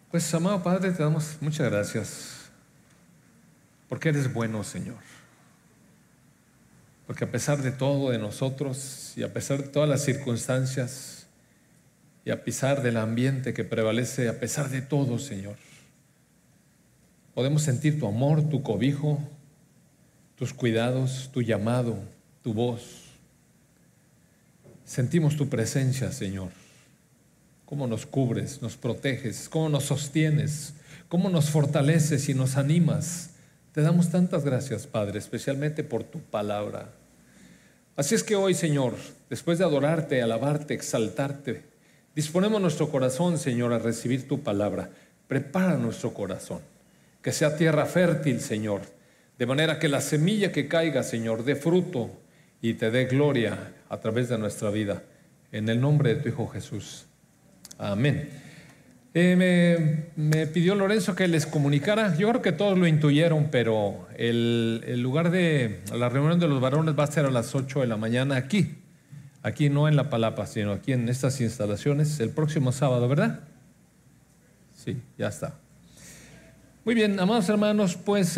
Pues, amado Padre, te damos muchas gracias porque eres bueno, Señor. Porque a pesar de todo de nosotros y a pesar de todas las circunstancias y a pesar del ambiente que prevalece, a pesar de todo, Señor, podemos sentir tu amor, tu cobijo, tus cuidados, tu llamado, tu voz. Sentimos tu presencia, Señor. Cómo nos cubres, nos proteges, cómo nos sostienes, cómo nos fortaleces y nos animas. Te damos tantas gracias, Padre, especialmente por tu palabra. Así es que hoy, Señor, después de adorarte, alabarte, exaltarte, disponemos nuestro corazón, Señor, a recibir tu palabra. Prepara nuestro corazón, que sea tierra fértil, Señor, de manera que la semilla que caiga, Señor, dé fruto y te dé gloria a través de nuestra vida. En el nombre de tu Hijo Jesús. Amén. Me pidió Lorenzo que les comunicara. Yo creo que todos lo intuyeron, pero el lugar de la reunión de los varones va a ser a las 8 de la mañana aquí no en La Palapa, sino aquí en estas instalaciones, el próximo sábado, ¿verdad? Sí, ya está. Muy bien, amados hermanos, pues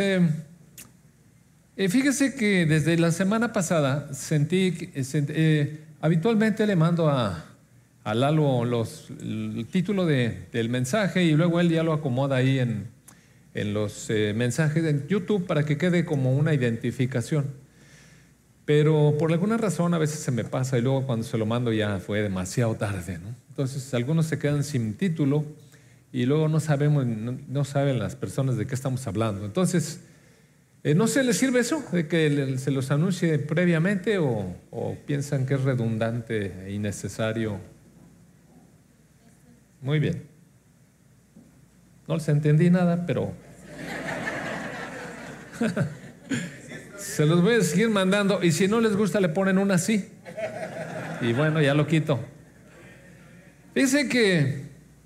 fíjese que desde la semana pasada habitualmente le mando a Lalo el título del mensaje y luego él ya lo acomoda ahí en los mensajes en YouTube para que quede como una identificación. Pero por alguna razón a veces se me pasa y luego cuando se lo mando ya fue demasiado tarde, ¿no? Entonces algunos se quedan sin título y luego no saben las personas de qué estamos hablando. Entonces, ¿no se les sirve eso de que se los anuncie previamente o piensan que es redundante e innecesario? Muy bien. No les entendí nada, pero se los voy a seguir mandando y si no les gusta le ponen una así. Y bueno, ya lo quito. Fíjense que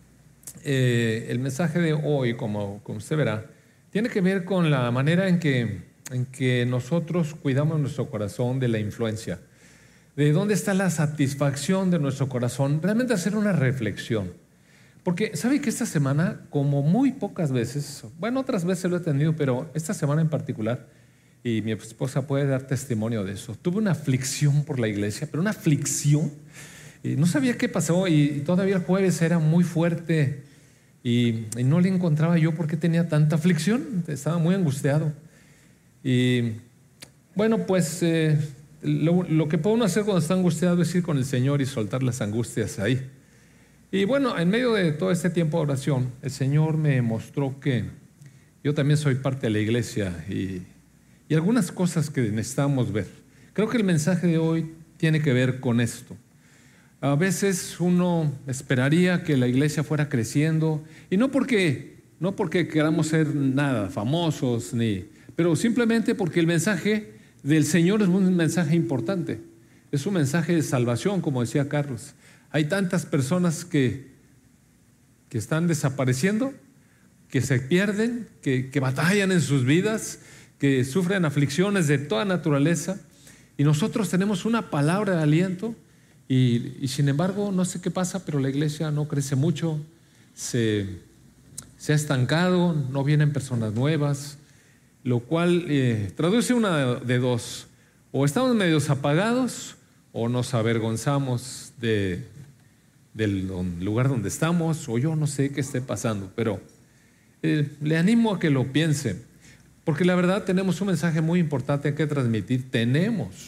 el mensaje de hoy, como usted verá, tiene que ver con la manera en que nosotros cuidamos nuestro corazón de la influencia. De dónde está la satisfacción de nuestro corazón. Realmente hacer una reflexión. Porque, ¿sabe que esta semana, como muy pocas veces, bueno, otras veces lo he tenido, pero esta semana en particular, y mi esposa puede dar testimonio de eso, tuve una aflicción por la iglesia, pero una aflicción, y no sabía qué pasó, y todavía el jueves era muy fuerte, y no le encontraba yo por qué tenía tanta aflicción, estaba muy angustiado. Y bueno, pues lo que puede uno hacer cuando está angustiado es ir con el Señor y soltar las angustias ahí. Y bueno, en medio de todo este tiempo de oración, el Señor me mostró que yo también soy parte de la iglesia y algunas cosas que necesitamos ver. Creo que el mensaje de hoy tiene que ver con esto. A veces uno esperaría que la iglesia fuera creciendo, y no porque queramos ser nada famosos, pero simplemente porque el mensaje del Señor es un mensaje importante. Es un mensaje de salvación, como decía Carlos. Hay tantas personas que están desapareciendo, que se pierden, que batallan en sus vidas, que sufren aflicciones de toda naturaleza, y nosotros tenemos una palabra de aliento, y sin embargo, no sé qué pasa, pero la iglesia no crece mucho, se ha estancado, no vienen personas nuevas, lo cual traduce una de dos: o estamos medios apagados o nos avergonzamos del lugar donde estamos, o yo no sé qué esté pasando, pero le animo a que lo piense, porque la verdad tenemos un mensaje muy importante que transmitir. Tenemos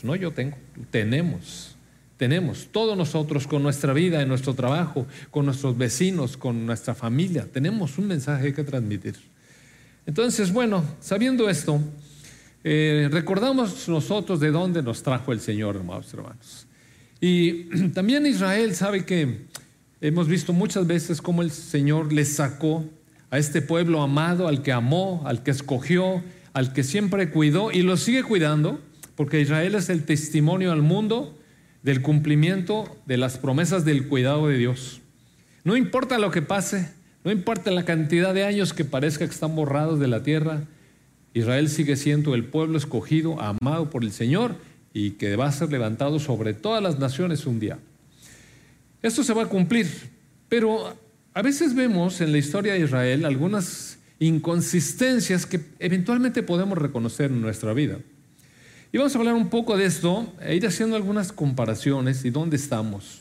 todos nosotros, con nuestra vida, en nuestro trabajo, con nuestros vecinos, con nuestra familia, tenemos un mensaje que transmitir. Entonces, bueno, sabiendo esto, recordamos nosotros de dónde nos trajo el Señor, amados hermanos. Y también Israel sabe que hemos visto muchas veces cómo el Señor le sacó a este pueblo amado, al que amó, al que escogió, al que siempre cuidó y lo sigue cuidando, porque Israel es el testimonio al mundo del cumplimiento de las promesas del cuidado de Dios. No importa lo que pase, no importa la cantidad de años que parezca que están borrados de la tierra, Israel sigue siendo el pueblo escogido, amado por el Señor, y que va a ser levantado sobre todas las naciones un día. Esto se va a cumplir, pero a veces vemos en la historia de Israel algunas inconsistencias que eventualmente podemos reconocer en nuestra vida. Y vamos a hablar un poco de esto e ir haciendo algunas comparaciones y dónde estamos.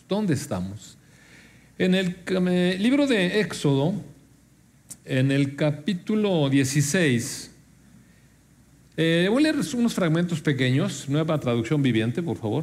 En el libro de Éxodo, en el capítulo 16, voy a leer unos fragmentos pequeños, nueva traducción viviente, por favor.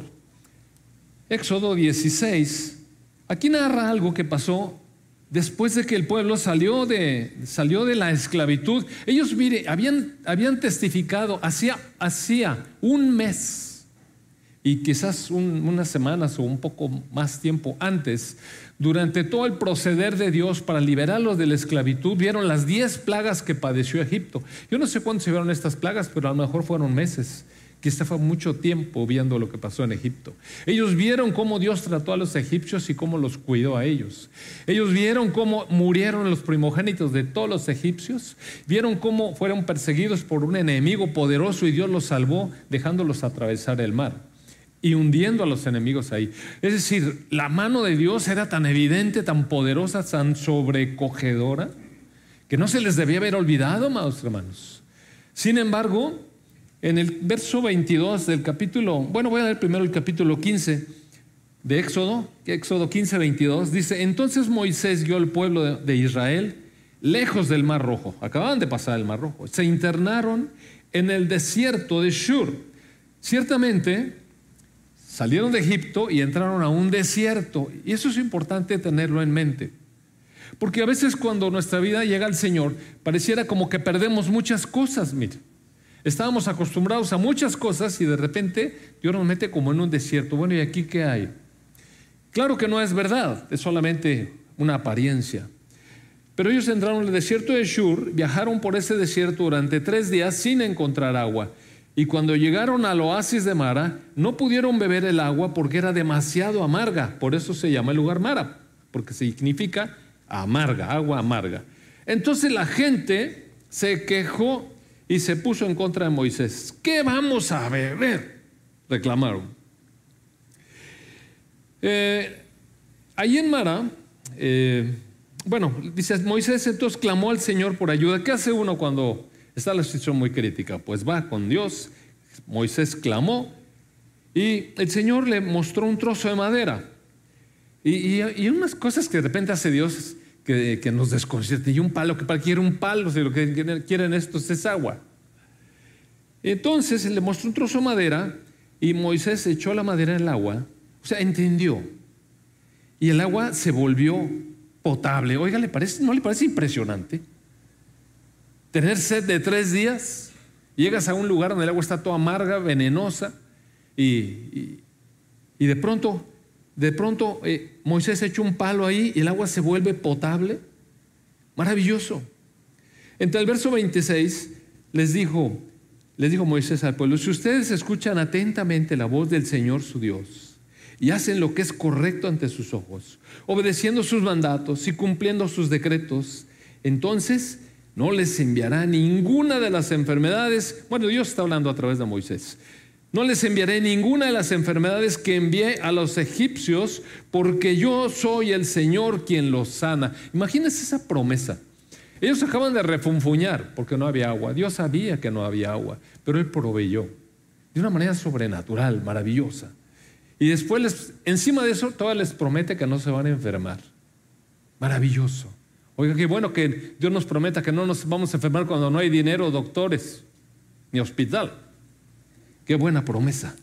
Éxodo 16, aquí narra algo que pasó después de que el pueblo salió de la esclavitud. Ellos, habían testificado hacía un mes y quizás unas semanas o un poco más tiempo antes, durante todo el proceder de Dios para liberarlos de la esclavitud, vieron las 10 plagas que padeció Egipto. Yo no sé cuándo se vieron estas plagas, pero a lo mejor fueron meses. Quizá fue mucho tiempo viendo lo que pasó en Egipto. Ellos vieron cómo Dios trató a los egipcios y cómo los cuidó a ellos. Ellos vieron cómo murieron los primogénitos de todos los egipcios. Vieron cómo fueron perseguidos por un enemigo poderoso y Dios los salvó dejándolos atravesar el mar y hundiendo a los enemigos ahí. Es decir, la mano de Dios era tan evidente, tan poderosa, tan sobrecogedora, que no se les debía haber olvidado, amados hermanos. Sin embargo, en el verso 22 del capítulo, voy a leer primero el capítulo 15 de Éxodo 15, 22, dice: entonces Moisés guió al pueblo de Israel lejos del Mar Rojo. Acababan de pasar el Mar Rojo. Se internaron en el desierto de Shur. Ciertamente, salieron de Egipto y entraron a un desierto. Y eso es importante tenerlo en mente. Porque a veces cuando nuestra vida llega al Señor, pareciera como que perdemos muchas cosas, mire. Estábamos acostumbrados a muchas cosas y de repente Dios nos mete como en un desierto. Bueno, ¿y aquí qué hay? Claro que no es verdad, es solamente una apariencia. Pero ellos entraron en el desierto de Shur, viajaron por ese desierto durante 3 días sin encontrar agua. Y cuando llegaron al oasis de Mara, no pudieron beber el agua porque era demasiado amarga. Por eso se llama el lugar Mara, porque significa amarga, agua amarga. Entonces la gente se quejó y se puso en contra de Moisés. ¿Qué vamos a beber?, reclamaron. Ahí en Mara, dice Moisés, entonces clamó al Señor por ayuda. ¿Qué hace uno cuando está la situación muy crítica? Pues va con Dios. Moisés clamó y el Señor le mostró un trozo de madera y unas cosas que de repente hace Dios que nos desconcierta. Y un palo, que para quiere un palo, si lo que quieren estos es agua. Entonces le mostró un trozo de madera y Moisés echó la madera en el agua. O sea, entendió. Y el agua se volvió potable. Oiga, ¿no le parece impresionante? Tener sed de 3 días, llegas a un lugar donde el agua está toda amarga, venenosa, y de pronto Moisés echa un palo ahí y el agua se vuelve potable. Maravilloso. Entre el verso 26 les dijo Moisés al pueblo: si ustedes escuchan atentamente la voz del Señor su Dios y hacen lo que es correcto ante sus ojos, obedeciendo sus mandatos y cumpliendo sus decretos, entonces no les enviará ninguna de las enfermedades. Bueno, Dios está hablando a través de Moisés. No les enviaré ninguna de las enfermedades que envié a los egipcios, porque yo soy el Señor quien los sana. Imagínense esa promesa. Ellos acaban de refunfuñar porque no había agua. Dios sabía que no había agua, pero Él proveyó de una manera sobrenatural, maravillosa. Y después, encima de eso, todavía les promete que no se van a enfermar. Maravilloso. Oiga, qué bueno que Dios nos prometa que no nos vamos a enfermar cuando no hay dinero, doctores, ni hospital. Qué buena promesa.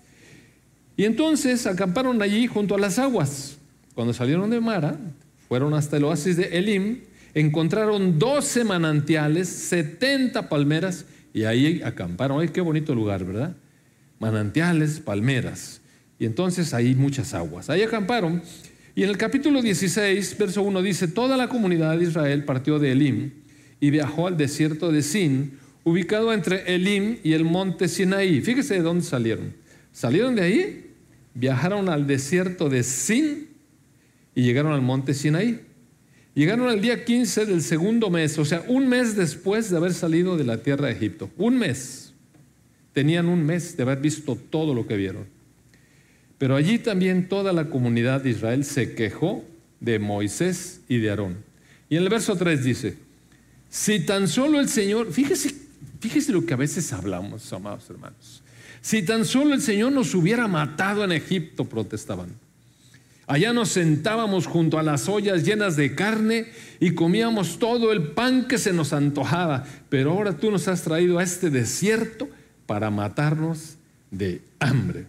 Y entonces acamparon allí junto a las aguas. Cuando salieron de Mara, fueron hasta el oasis de Elim, encontraron 12 manantiales, 70 palmeras, y ahí acamparon. Ay, qué bonito lugar, ¿verdad? Manantiales, palmeras. Y entonces ahí muchas aguas. Ahí acamparon. Y en el capítulo 16, verso 1 dice: toda la comunidad de Israel partió de Elim y viajó al desierto de Sin, ubicado entre Elim y el monte Sinaí. Fíjese de dónde salieron. Salieron de ahí, viajaron al desierto de Sin y llegaron al monte Sinaí. Llegaron al día 15 del segundo mes, o sea, un mes después de haber salido de la tierra de Egipto. Un mes. Tenían un mes de haber visto todo lo que vieron. Pero allí también toda la comunidad de Israel se quejó de Moisés y de Aarón. Y en el verso 3 dice, si tan solo el Señor, fíjese lo que a veces hablamos, amados hermanos. Si tan solo el Señor nos hubiera matado en Egipto, protestaban. Allá nos sentábamos junto a las ollas llenas de carne y comíamos todo el pan que se nos antojaba. Pero ahora tú nos has traído a este desierto para matarnos de hambre.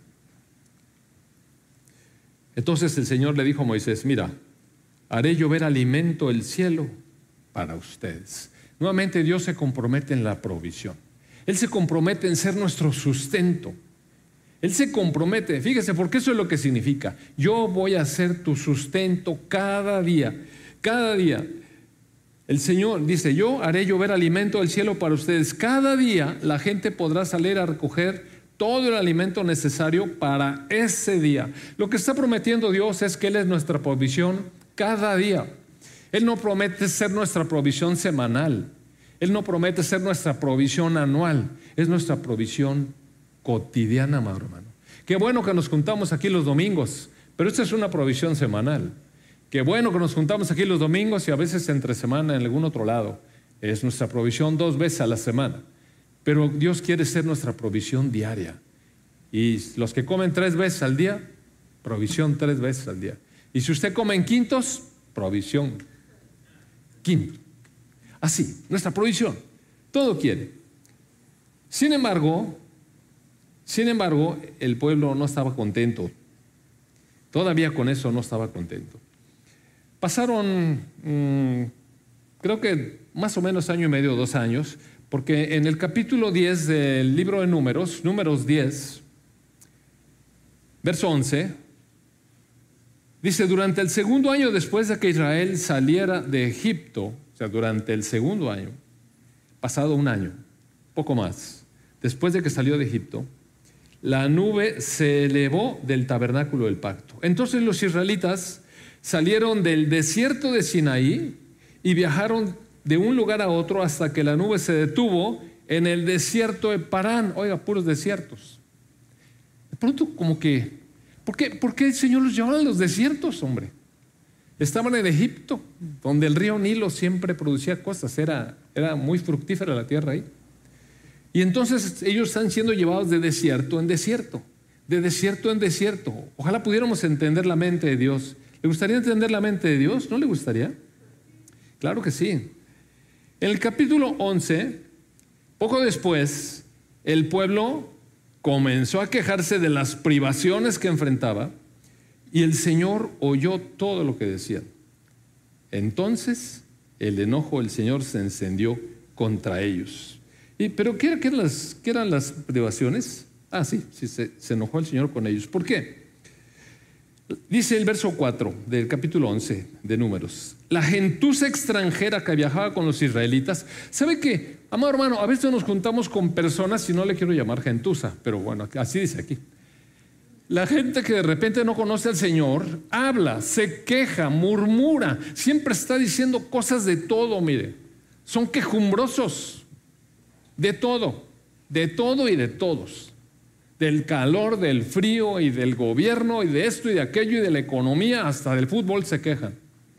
Entonces el Señor le dijo a Moisés, mira, haré llover alimento del cielo para ustedes. Nuevamente Dios se compromete en la provisión. Él se compromete en ser nuestro sustento. Él se compromete, fíjese, porque eso es lo que significa. Yo voy a ser tu sustento cada día, cada día. El Señor dice, yo haré llover alimento del cielo para ustedes. Cada día la gente podrá salir a recoger todo el alimento necesario para ese día. Lo que está prometiendo Dios es que Él es nuestra provisión cada día. Él no promete ser nuestra provisión semanal. Él no promete ser nuestra provisión anual. Es nuestra provisión cotidiana, amado hermano. Qué bueno que nos juntamos aquí los domingos, pero esta es una provisión semanal. Qué bueno que nos juntamos aquí los domingos y a veces entre semana en algún otro lado. Es nuestra provisión 2 veces a la semana. Pero Dios quiere ser nuestra provisión diaria. Y los que comen 3 veces al día, provisión 3 veces al día. Y si usted come en quintos, provisión quinto. Así, nuestra provisión. Todo quiere. Sin embargo, el pueblo no estaba contento. Todavía con eso no estaba contento. Pasaron, creo que más o menos 1 año y medio, 2 años, porque en el capítulo 10 del libro de Números, Números 10, verso 11, dice, durante el 2.º año después de que Israel saliera de Egipto, o sea, durante el 2.º año, pasado 1 año, poco más, después de que salió de Egipto, la nube se elevó del tabernáculo del pacto. Entonces los israelitas salieron del desierto de Sinaí y viajaron de un lugar a otro hasta que la nube se detuvo en el desierto de Parán. Oiga, puros desiertos. De pronto como que, ¿por qué el Señor los llevaba a los desiertos, hombre? Estaban en Egipto, donde el río Nilo siempre producía cosas, era muy fructífera la tierra ahí. Y entonces ellos están siendo llevados de desierto en desierto, de desierto en desierto. Ojalá pudiéramos entender la mente de Dios. ¿Le gustaría entender la mente de Dios? ¿No le gustaría? Claro que sí. En el capítulo 11, poco después, el pueblo comenzó a quejarse de las privaciones que enfrentaba y el Señor oyó todo lo que decían. Entonces, el enojo del Señor se encendió contra ellos. ¿Pero qué eran las privaciones? Sí, se enojó el Señor con ellos. ¿Por qué? Dice el verso 4 del capítulo 11 de Números. La gentuza extranjera que viajaba con los israelitas. ¿Sabe qué? Amado hermano, a veces nos juntamos con personas y no le quiero llamar gentuza, pero bueno, así dice aquí. La gente que de repente no conoce al Señor, habla, se queja, murmura, siempre está diciendo cosas de todo, mire. Son quejumbrosos. De todo y de todos. Del calor, del frío y del gobierno y de esto y de aquello y de la economía, hasta del fútbol se quejan.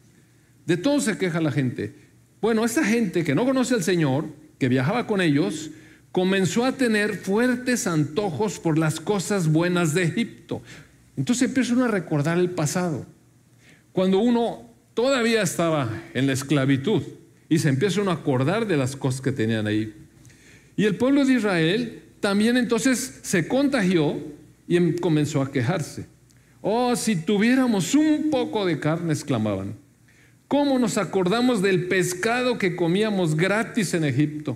De todo se queja la gente. Bueno, esta gente que no conoce al Señor, que viajaba con ellos, comenzó a tener fuertes antojos por las cosas buenas de Egipto. Entonces empiezan a recordar el pasado. Cuando uno todavía estaba en la esclavitud y se empieza uno a acordar de las cosas que tenían ahí. Y el pueblo de Israel también entonces se contagió y comenzó a quejarse. Oh, si tuviéramos un poco de carne, exclamaban. ¿Cómo nos acordamos del pescado que comíamos gratis en Egipto?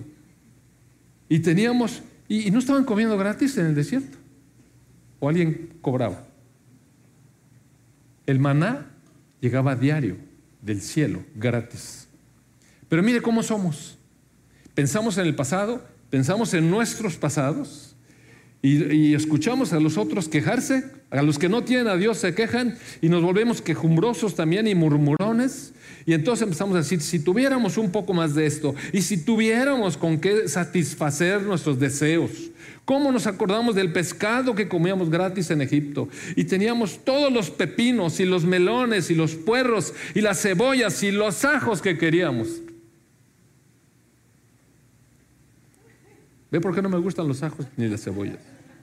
Y no estaban comiendo gratis en el desierto. ¿O alguien cobraba? El maná llegaba a diario del cielo, gratis. Pero mire cómo somos. Pensamos en el pasado. Pensamos en nuestros pasados y escuchamos a los otros quejarse, a los que no tienen a Dios se quejan y nos volvemos quejumbrosos también y murmurones. Y entonces empezamos a decir, si tuviéramos un poco más de esto y si tuviéramos con qué satisfacer nuestros deseos. ¿Cómo nos acordamos del pescado que comíamos gratis en Egipto? Y teníamos todos los pepinos y los melones y los puerros y las cebollas y los ajos que queríamos. ¿Ve por qué no me gustan los ajos ni las cebollas?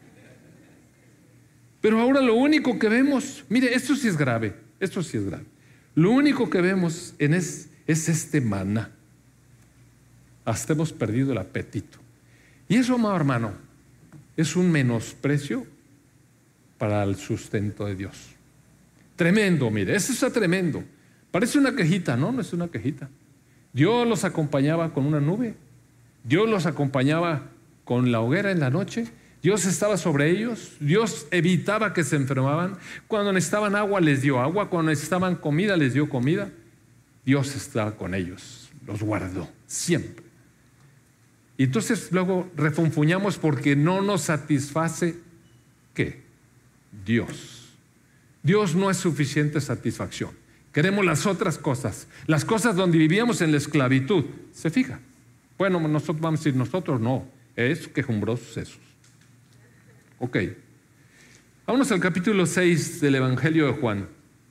Pero ahora lo único que vemos, mire, esto sí es grave, esto sí es grave. Lo único que vemos es este maná. Hasta hemos perdido el apetito. Y eso, amado hermano, es un menosprecio para el sustento de Dios. Tremendo, mire, eso está tremendo. Parece una quejita, no es una quejita. Dios los acompañaba con una nube. Dios los acompañaba con la hoguera en la noche. Dios estaba sobre ellos. Dios evitaba que se enfermaban. Cuando necesitaban agua les dio agua. Cuando necesitaban comida les dio comida. Dios estaba con ellos. Los guardó siempre. Y entonces luego refunfuñamos porque no nos satisface ¿qué? Dios. Dios no es suficiente satisfacción. Queremos las otras cosas. Las cosas donde vivíamos en la esclavitud. ¿Se fija? Bueno, nosotros vamos a decir, nosotros no. Es quejumbrosos esos. Ok. Vámonos al capítulo 6 del Evangelio de Juan.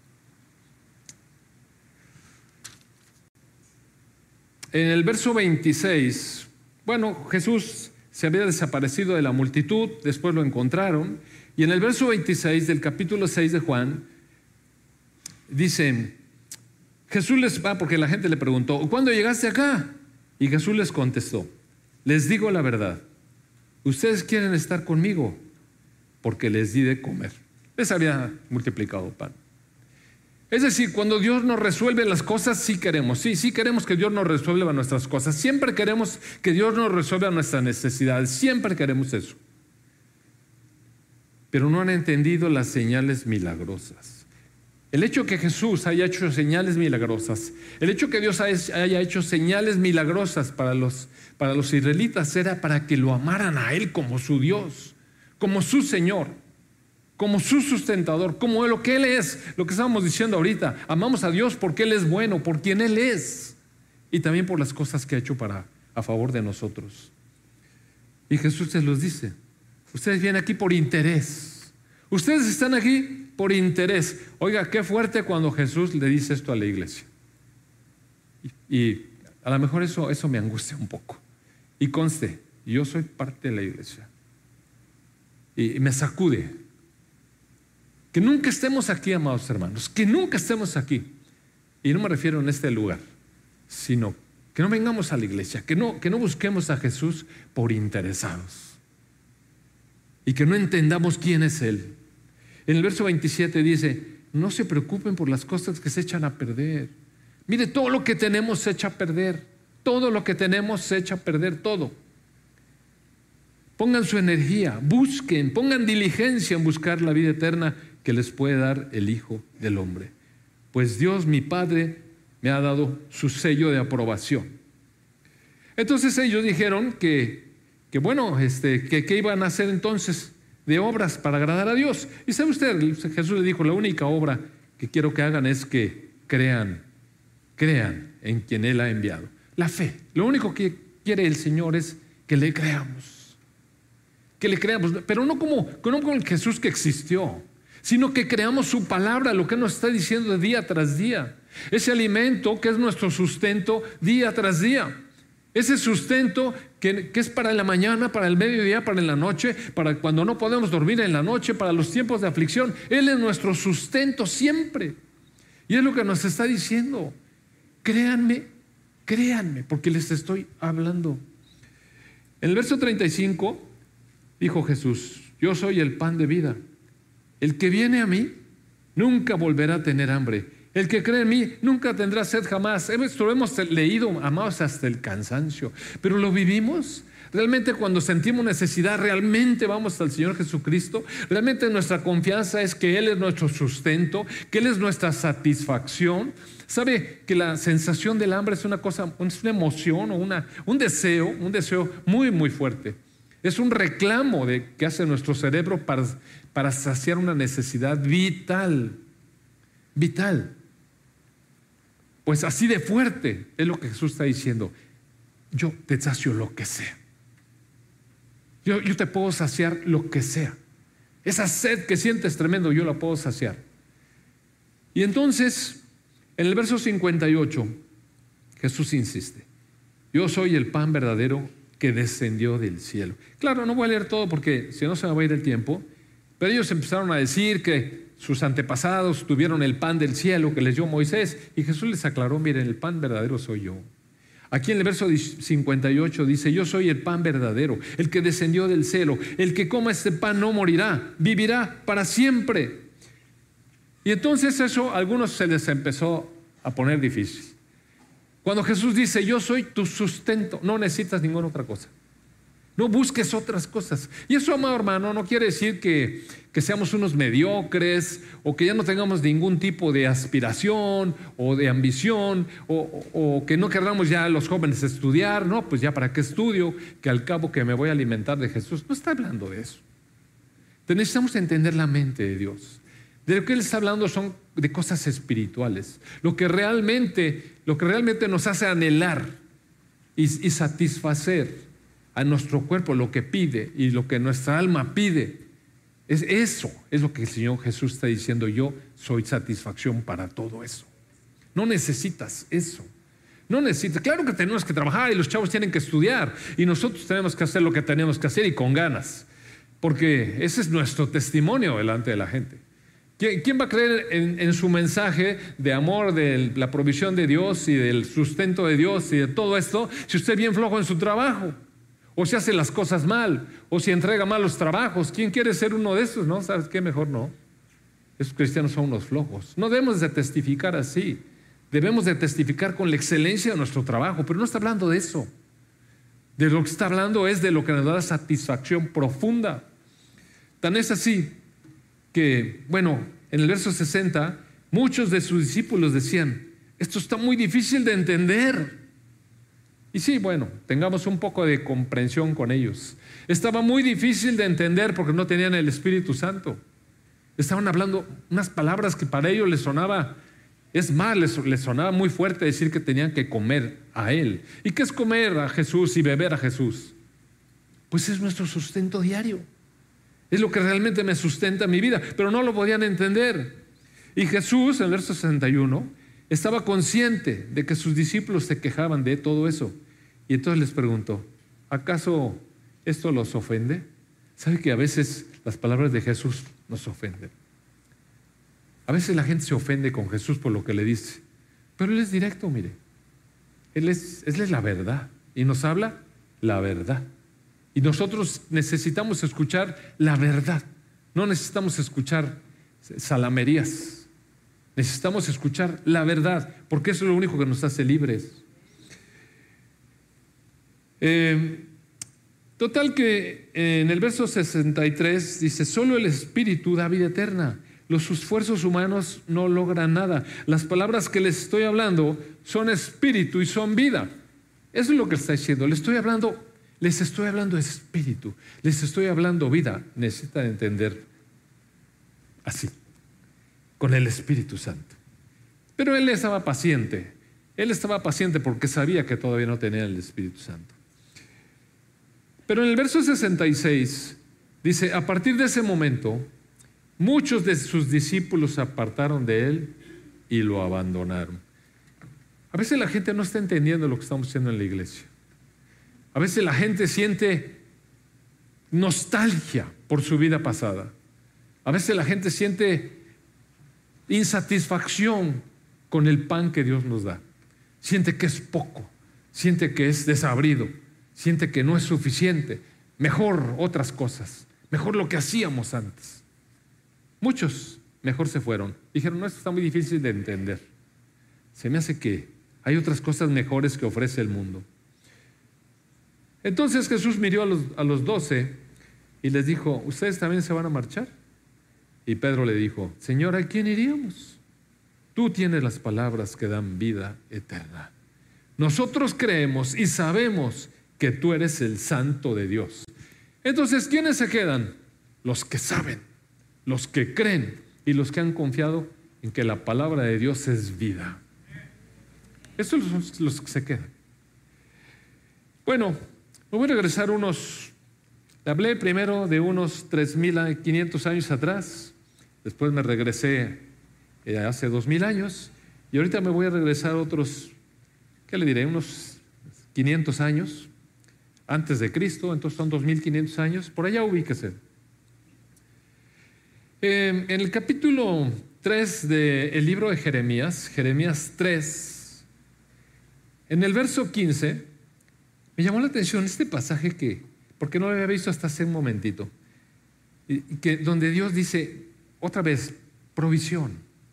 En el verso 26, bueno, Jesús se había desaparecido de la multitud, después lo encontraron, y en el verso 26 del capítulo 6 de Juan, dice, Jesús les va, porque la gente le preguntó, ¿cuándo llegaste acá? Y Jesús les contestó, les digo la verdad, ustedes quieren estar conmigo, porque les di de comer. Les había multiplicado pan. Es decir, cuando Dios nos resuelve las cosas, sí queremos que Dios nos resuelva nuestras cosas. Siempre queremos que Dios nos resuelva nuestras necesidades. Siempre queremos eso. Pero no han entendido las señales milagrosas. El hecho que Jesús haya hecho señales milagrosas, el hecho que Dios haya hecho señales milagrosas para los israelitas era para que lo amaran a Él como su Dios, como su Señor, como su sustentador, como lo que Él es, lo que estábamos diciendo ahorita. Amamos a Dios porque Él es bueno, por quien Él es, y también por las cosas que ha hecho a favor de nosotros. Y Jesús se los dice, ustedes vienen aquí por interés, ustedes están aquí por interés. Oiga, qué fuerte cuando Jesús le dice esto a la iglesia. Y a lo mejor eso me angustia un poco. Y conste, yo soy parte de la iglesia. Y me sacude. Que nunca estemos aquí, amados hermanos, que nunca estemos aquí. Y no me refiero en este lugar, sino que no vengamos a la iglesia, que no busquemos a Jesús por interesados. Y que no entendamos quién es Él. En el verso 27 dice, no se preocupen por las cosas que se echan a perder. Mire, todo lo que tenemos se echa a perder. Todo lo que tenemos se echa a perder, todo. Pongan su energía, busquen, pongan diligencia en buscar la vida eterna que les puede dar el Hijo del Hombre. Pues Dios, mi Padre, me ha dado su sello de aprobación. Entonces ellos dijeron que iban a hacer entonces de obras para agradar a Dios. Y sabe usted, Jesús le dijo, la única obra que quiero que hagan es que crean en quien Él ha enviado. La fe, lo único que quiere el Señor es que le creamos. Que le creamos, pero no como el Jesús que existió, sino que creamos su palabra, lo que nos está diciendo día tras día. Ese alimento que es nuestro sustento día tras día. Ese sustento que es para la mañana, para el mediodía, para la noche, para cuando no podemos dormir en la noche, para los tiempos de aflicción. Él es nuestro sustento siempre. Y es lo que nos está diciendo. Créanme, porque les estoy hablando. En el verso 35 dijo Jesús, yo soy el pan de vida. El que viene a mí nunca volverá a tener hambre. El que cree en mí nunca tendrá sed jamás. Esto lo hemos leído, amados, hasta el cansancio. Pero lo vivimos. Realmente cuando sentimos necesidad, realmente vamos al Señor Jesucristo. Realmente nuestra confianza es que Él es nuestro sustento, que Él es nuestra satisfacción. ¿Sabe que la sensación del hambre es una cosa, es una emoción o un deseo muy, muy fuerte? Es un reclamo que hace nuestro cerebro para saciar una necesidad vital. Vital. Pues así de fuerte es lo que Jesús está diciendo. Yo te sacio lo que sea. Yo te puedo saciar lo que sea. Esa sed que sientes tremendo, yo la puedo saciar. Y entonces, en el verso 58, Jesús insiste: yo soy el pan verdadero que descendió del cielo. Claro, no voy a leer todo porque si no se me va a ir el tiempo, pero ellos empezaron a decir que sus antepasados tuvieron el pan del cielo que les dio Moisés, y Jesús les aclaró: miren, el pan verdadero soy yo. Aquí en el verso 58 dice: yo soy el pan verdadero, el que descendió del cielo. El que coma este pan no morirá, vivirá para siempre. Y entonces eso a algunos se les empezó a poner difícil. Cuando Jesús dice: yo soy tu sustento, no necesitas ninguna otra cosa. No busques otras cosas. Y eso, amado hermano, no quiere decir que seamos unos mediocres o que ya no tengamos ningún tipo de aspiración o de ambición o que no queramos ya los jóvenes estudiar. No, pues ya para qué estudio, que al cabo que me voy a alimentar de Jesús. No está hablando de eso. Necesitamos entender la mente de Dios. De lo que Él está hablando son de cosas espirituales. Lo que realmente nos hace anhelar y satisfacer a nuestro cuerpo lo que pide y lo que nuestra alma pide. Eso es lo que el Señor Jesús está diciendo: yo soy satisfacción para todo eso. No necesitas eso. No necesitas. Claro que tenemos que trabajar y los chavos tienen que estudiar y nosotros tenemos que hacer lo que tenemos que hacer y con ganas, porque ese es nuestro testimonio delante de la gente. ¿Quién va a creer en su mensaje de amor, de la provisión de Dios y del sustento de Dios y de todo esto, si usted es bien flojo en su trabajo? O si hace las cosas mal, o si entrega mal los trabajos. ¿Quién quiere ser uno de esos? ¿No? ¿Sabes qué? Mejor no. Esos cristianos son unos flojos. No debemos de testificar así. Debemos de testificar con la excelencia de nuestro trabajo, pero no está hablando de eso. De lo que está hablando es de lo que nos da satisfacción profunda. Tan es así que, bueno, en el verso 60, muchos de sus discípulos decían: esto está muy difícil de entender. Y sí, bueno, tengamos un poco de comprensión con ellos. Estaba muy difícil de entender porque no tenían el Espíritu Santo. Estaban hablando unas palabras que para ellos les sonaba, es más, les sonaba muy fuerte decir que tenían que comer a Él. ¿Y qué es comer a Jesús y beber a Jesús? Pues es nuestro sustento diario. Es lo que realmente me sustenta mi vida, pero no lo podían entender. Y Jesús, en el verso 61, estaba consciente de que sus discípulos se quejaban de todo eso. Y entonces les preguntó: ¿acaso esto los ofende? ¿Sabe que a veces las palabras de Jesús nos ofenden? A veces la gente se ofende con Jesús por lo que le dice. Pero Él es directo, mire. Él es la verdad. Y nos habla la verdad. Y nosotros necesitamos escuchar la verdad. No necesitamos escuchar salamerías. Necesitamos escuchar la verdad, porque eso es lo único que nos hace libres. Total que en el verso 63 dice: solo el Espíritu da vida eterna. Los esfuerzos humanos no logran nada. Las palabras que les estoy hablando son espíritu y son vida. Eso es lo que está diciendo. Les estoy hablando de espíritu, les estoy hablando vida. Necesitan entender así, con el Espíritu Santo. Pero Él estaba paciente. Él estaba paciente porque sabía que todavía no tenía el Espíritu Santo. Pero en el verso 66 dice: a partir de ese momento, muchos de sus discípulos se apartaron de Él y lo abandonaron. A veces la gente no está entendiendo lo que estamos haciendo en la iglesia. A veces la gente siente nostalgia por su vida pasada. A veces la gente siente insatisfacción con el pan que Dios nos da. Siente que es poco, siente que es desabrido, siente que no es suficiente. Mejor otras cosas, mejor lo que hacíamos antes. Muchos mejor se fueron. Dijeron: no, esto está muy difícil de entender. Se me hace que hay otras cosas mejores que ofrece el mundo. Entonces Jesús miró a los 12 y les dijo: ¿ustedes también se van a marchar? Y Pedro le dijo: Señor, ¿a quién iríamos? Tú tienes las palabras que dan vida eterna. Nosotros creemos y sabemos que tú eres el Santo de Dios. Entonces, ¿quiénes se quedan? Los que saben, los que creen y los que han confiado en que la palabra de Dios es vida. Estos son los que se quedan. Bueno, me voy a regresar hablé primero de unos 3.500 años atrás, después me regresé hace 2.000 años, y ahorita me voy a regresar otros, ¿qué le diré? Unos 500 años antes de Cristo, entonces son 2.500 años, por allá ubíquese. En el capítulo 3 del libro de Jeremías 3, en el verso 15, me llamó la atención este pasaje porque no lo había visto hasta hace un momentito, donde Dios dice, otra vez, provisión.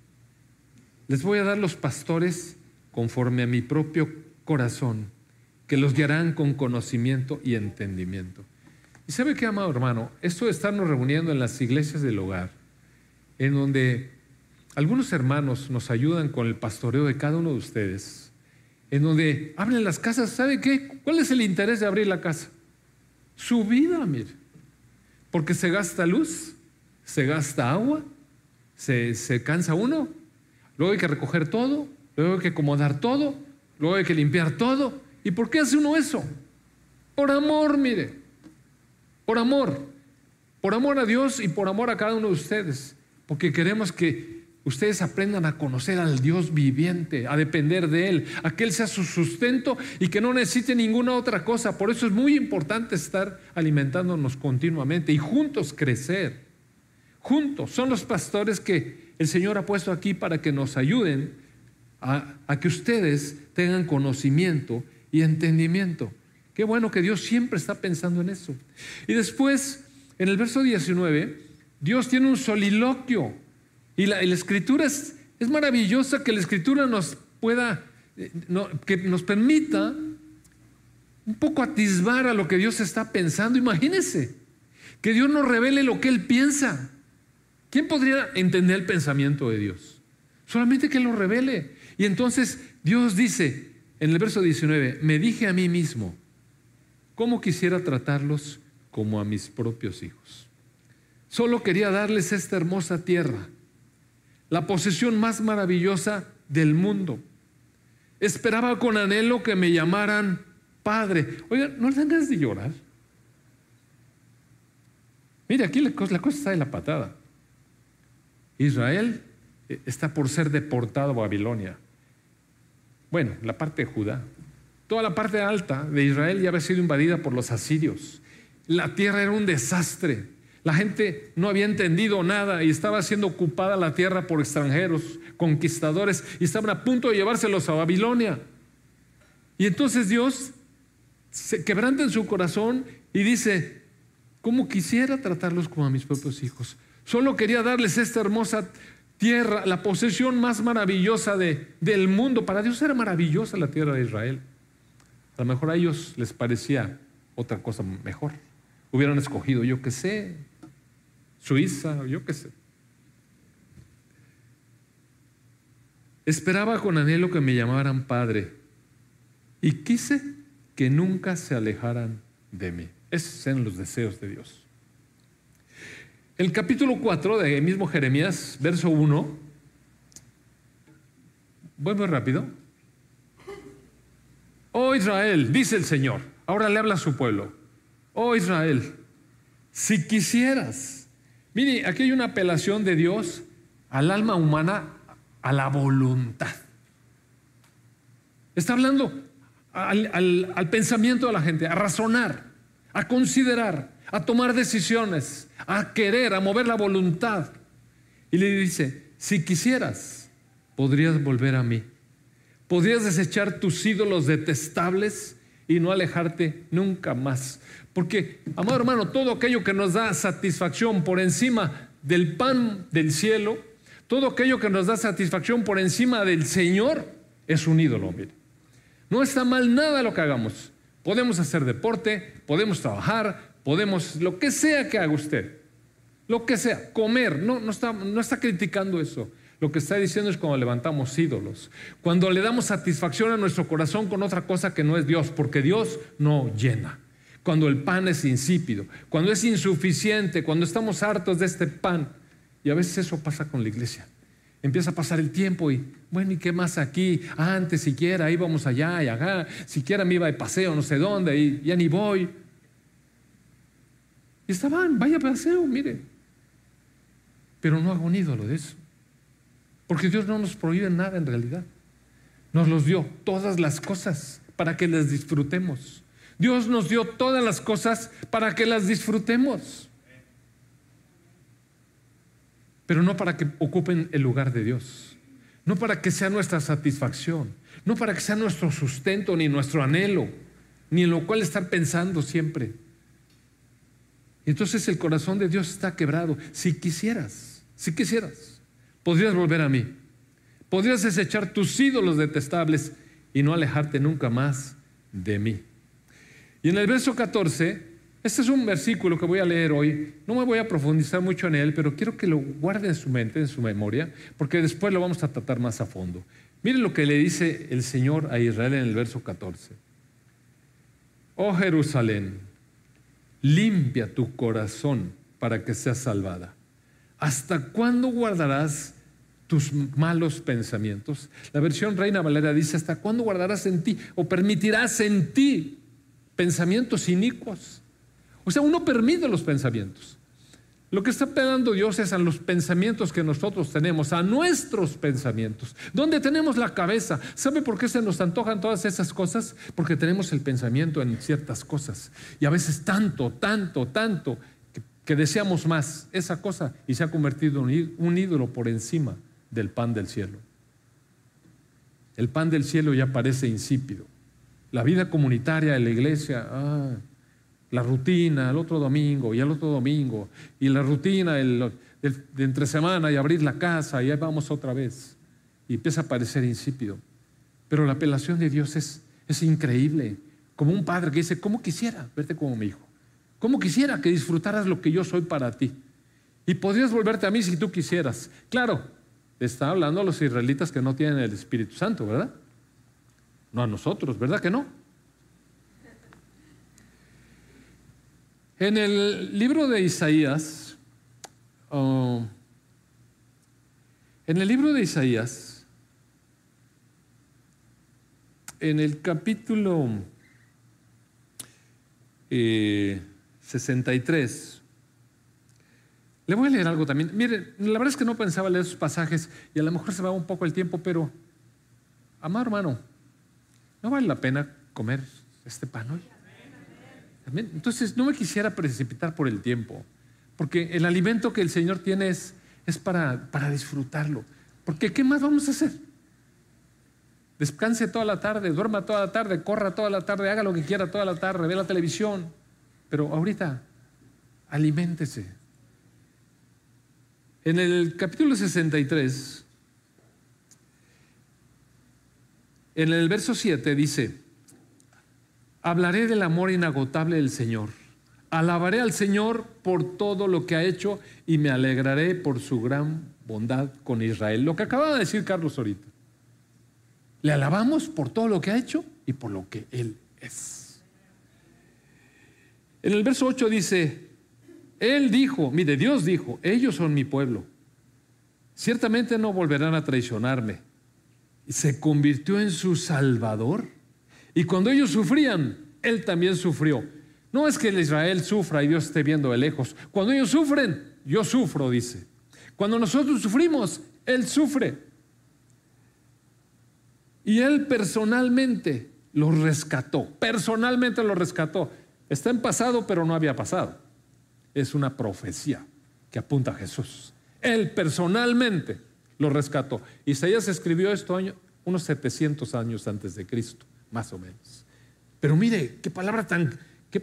Les voy a dar los pastores conforme a mi propio corazón, que los guiarán con conocimiento y entendimiento. ¿Y sabe qué, amado hermano? Esto de estarnos reuniendo en las iglesias del hogar, en donde algunos hermanos nos ayudan con el pastoreo de cada uno de ustedes, en donde abren las casas, ¿sabe qué? ¿Cuál es el interés de abrir la casa? Su vida, mire. Porque se gasta luz, se gasta agua, se cansa uno, luego hay que recoger todo, luego hay que acomodar todo, luego hay que limpiar todo. ¿Y por qué hace uno eso? Por amor, mire. Por amor a Dios y por amor a cada uno de ustedes. Porque queremos que ustedes aprendan a conocer al Dios viviente, a depender de Él, a que Él sea su sustento y que no necesite ninguna otra cosa. Por eso es muy importante estar alimentándonos continuamente y juntos crecer. Juntos. Son los pastores que el Señor ha puesto aquí para que nos ayuden a que ustedes tengan conocimiento y entendimiento. Qué bueno que Dios siempre está pensando en eso. Y después, en el verso 19, Dios tiene un soliloquio. Y la Escritura es maravillosa, que la Escritura nos pueda, que nos permita un poco atisbar a lo que Dios está pensando. Imagínense, que Dios nos revele lo que Él piensa. ¿Quién podría entender el pensamiento de Dios? Solamente que Él lo revele. Y entonces Dios dice en el verso 19, me dije a mí mismo, ¿cómo quisiera tratarlos como a mis propios hijos? Solo quería darles esta hermosa tierra, la posesión más maravillosa del mundo. Esperaba con anhelo que me llamaran Padre. Oigan, ¿no les dan ganas de llorar? Mire, aquí la cosa está de la patada. Israel está por ser deportado a Babilonia. Bueno, la parte de Judá. Toda la parte alta de Israel ya había sido invadida por los asirios. La tierra era un desastre. La gente no había entendido nada y estaba siendo ocupada la tierra por extranjeros, conquistadores, y estaban a punto de llevárselos a Babilonia. Y entonces Dios se quebranta en su corazón y dice, ¿cómo quisiera tratarlos como a mis propios hijos? Solo quería darles esta hermosa tierra, la posesión más maravillosa del mundo. Para Dios era maravillosa la tierra de Israel. A lo mejor a ellos les parecía otra cosa mejor. Hubieran escogido, yo qué sé, Suiza, yo qué sé. Esperaba con anhelo que me llamaran Padre y quise que nunca se alejaran de mí. Esos eran los deseos de Dios. El capítulo 4 de mismo Jeremías, verso 1. Voy muy rápido. Oh Israel, dice el Señor. Ahora le habla a su pueblo. Oh Israel, si quisieras. Mire, aquí hay una apelación de Dios al alma humana, a la voluntad. Está hablando al pensamiento de la gente, a razonar, a considerar, a tomar decisiones, a querer, a mover la voluntad. Y le dice, si quisieras, podrías volver a mí. Podrías desechar tus ídolos detestables y no alejarte nunca más. Porque, amado hermano, todo aquello que nos da satisfacción por encima del pan del cielo, todo aquello que nos da satisfacción por encima del Señor, es un ídolo. Mire. No está mal nada lo que hagamos. Podemos hacer deporte, podemos trabajar, podemos, lo que sea que haga usted, lo que sea, comer, no está criticando eso. Lo que está diciendo es cuando levantamos ídolos, cuando le damos satisfacción a nuestro corazón con otra cosa que no es Dios, porque Dios no llena. cuando el pan es insípido, cuando es insuficiente, cuando estamos hartos de este pan. Y a veces eso pasa con la iglesia. Empieza a pasar el tiempo y, bueno, ¿y qué más aquí? Antes siquiera íbamos allá y acá, siquiera me iba de paseo no sé dónde y ya ni voy. Y estaban, vaya paseo, mire. Pero no hago un ídolo de eso. Porque Dios no nos prohíbe nada en realidad. Nos los dio todas las cosas para que las disfrutemos. Dios nos dio todas las cosas para que las disfrutemos. Pero no para que ocupen el lugar de Dios. No para que sea nuestra satisfacción. No para que sea nuestro sustento ni nuestro anhelo. Ni en lo cual estar pensando siempre. Entonces el corazón de Dios está quebrado. Si quisieras, podrías volver a mí. Podrías desechar tus ídolos detestables y no alejarte nunca más de mí. Y en el verso 14, este es un versículo que voy a leer hoy. No me voy a profundizar mucho en él, pero quiero que lo guarde en su mente, en su memoria, porque después lo vamos a tratar más a fondo. Miren lo que le dice el Señor a Israel en el verso 14. Oh Jerusalén, limpia tu corazón para que seas salvada. ¿Hasta cuándo guardarás tus malos pensamientos? La versión Reina Valera dice: ¿hasta cuándo guardarás en ti o permitirás en ti pensamientos inicuos? O sea, uno permite los pensamientos. Lo que está pegando Dios es a los pensamientos que nosotros tenemos, a nuestros pensamientos. ¿Dónde tenemos la cabeza? ¿Sabe por qué se nos antojan todas esas cosas? Porque tenemos el pensamiento en ciertas cosas. Y a veces tanto, que deseamos más esa cosa y se ha convertido en un ídolo por encima del pan del cielo. El pan del cielo ya parece insípido. La vida comunitaria de la iglesia, la rutina, el otro domingo y el otro domingo, y la rutina de entre semana y abrir la casa y ahí vamos otra vez. Y empieza a parecer insípido. Pero la apelación de Dios es increíble. Como un padre que dice: ¿cómo quisiera verte como mi hijo? ¿Cómo quisiera que disfrutaras lo que yo soy para ti? Y podrías volverte a mí si tú quisieras. Claro, está hablando a los israelitas que no tienen el Espíritu Santo, ¿verdad? No a nosotros, ¿verdad que no? En el libro de Isaías, en el capítulo 63, le voy a leer algo también. Miren, la verdad es que no pensaba leer esos pasajes y a lo mejor se va un poco el tiempo, pero, amado hermano, ¿no vale la pena comer este pan hoy? Entonces no me quisiera precipitar por el tiempo, porque el alimento que el Señor tiene es para disfrutarlo. Porque ¿qué más vamos a hacer? Descanse toda la tarde, duerma toda la tarde, corra toda la tarde, haga lo que quiera toda la tarde, vea la televisión, pero ahorita aliméntese. En el capítulo 63, en el verso 7 dice: hablaré del amor inagotable del Señor. Alabaré al Señor por todo lo que ha hecho y me alegraré por su gran bondad con Israel. Lo que acababa de decir Carlos ahorita. Le alabamos por todo lo que ha hecho y por lo que Él es. En el verso 8 dice: Él dijo, mire, Dios dijo: ellos son mi pueblo. Ciertamente no volverán a traicionarme. Y se convirtió en su Salvador. Y cuando ellos sufrían, Él también sufrió. No es que el Israel sufra y Dios esté viendo de lejos. Cuando ellos sufren, yo sufro, dice. Cuando nosotros sufrimos, Él sufre. Y Él personalmente los rescató. Personalmente los rescató. Está en pasado, pero no había pasado. Es una profecía que apunta a Jesús. Él personalmente los rescató. Isaías escribió esto unos 700 años antes de Cristo, más o menos. Pero mire, qué palabra tan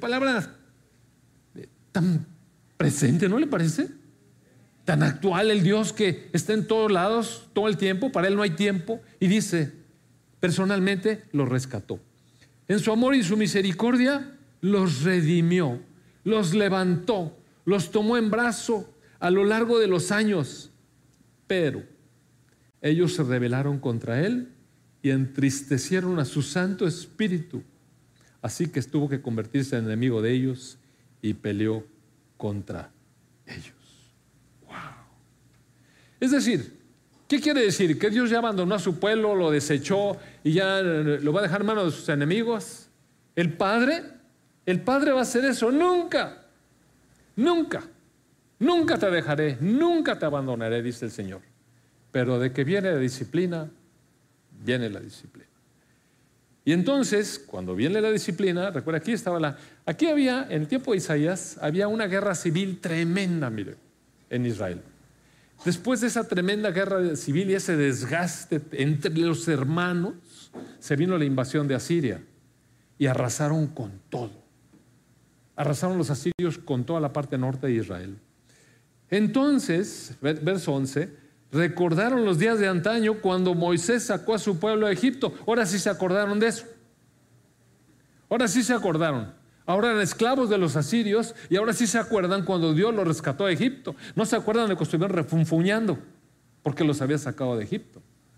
presente, ¿no le parece? Tan actual el Dios que está en todos lados, todo el tiempo. Para Él no hay tiempo. Y dice, personalmente los rescató. En su amor y su misericordia los redimió, los levantó, los tomó en brazo a lo largo de los años. Pero ellos se rebelaron contra Él y entristecieron a su Santo Espíritu, así que tuvo que convertirse en enemigo de ellos y peleó contra ellos. Wow. Es decir, ¿qué quiere decir? ¿Que Dios ya abandonó a su pueblo, lo desechó y ya lo va a dejar en manos de sus enemigos? ¿El Padre va a hacer eso? Nunca, nunca, nunca te dejaré, nunca te abandonaré, dice el Señor. Pero de que viene la disciplina, viene la disciplina. Y entonces, cuando viene la disciplina, recuerda, aquí había, en el tiempo de Isaías, había una guerra civil tremenda, mire, en Israel. Después de esa tremenda guerra civil y ese desgaste entre los hermanos, se vino la invasión de Asiria y arrasaron con todo. Arrasaron los asirios con toda la parte norte de Israel. Entonces, verso 11, recordaron los días de antaño cuando Moisés sacó a su pueblo de Egipto. Ahora sí se acordaron de eso. Ahora sí se acordaron. Ahora eran esclavos de los asirios y ahora sí se acuerdan cuando Dios los rescató de Egipto. No se acuerdan de que estuvieron refunfuñando porque los había sacado de Egipto.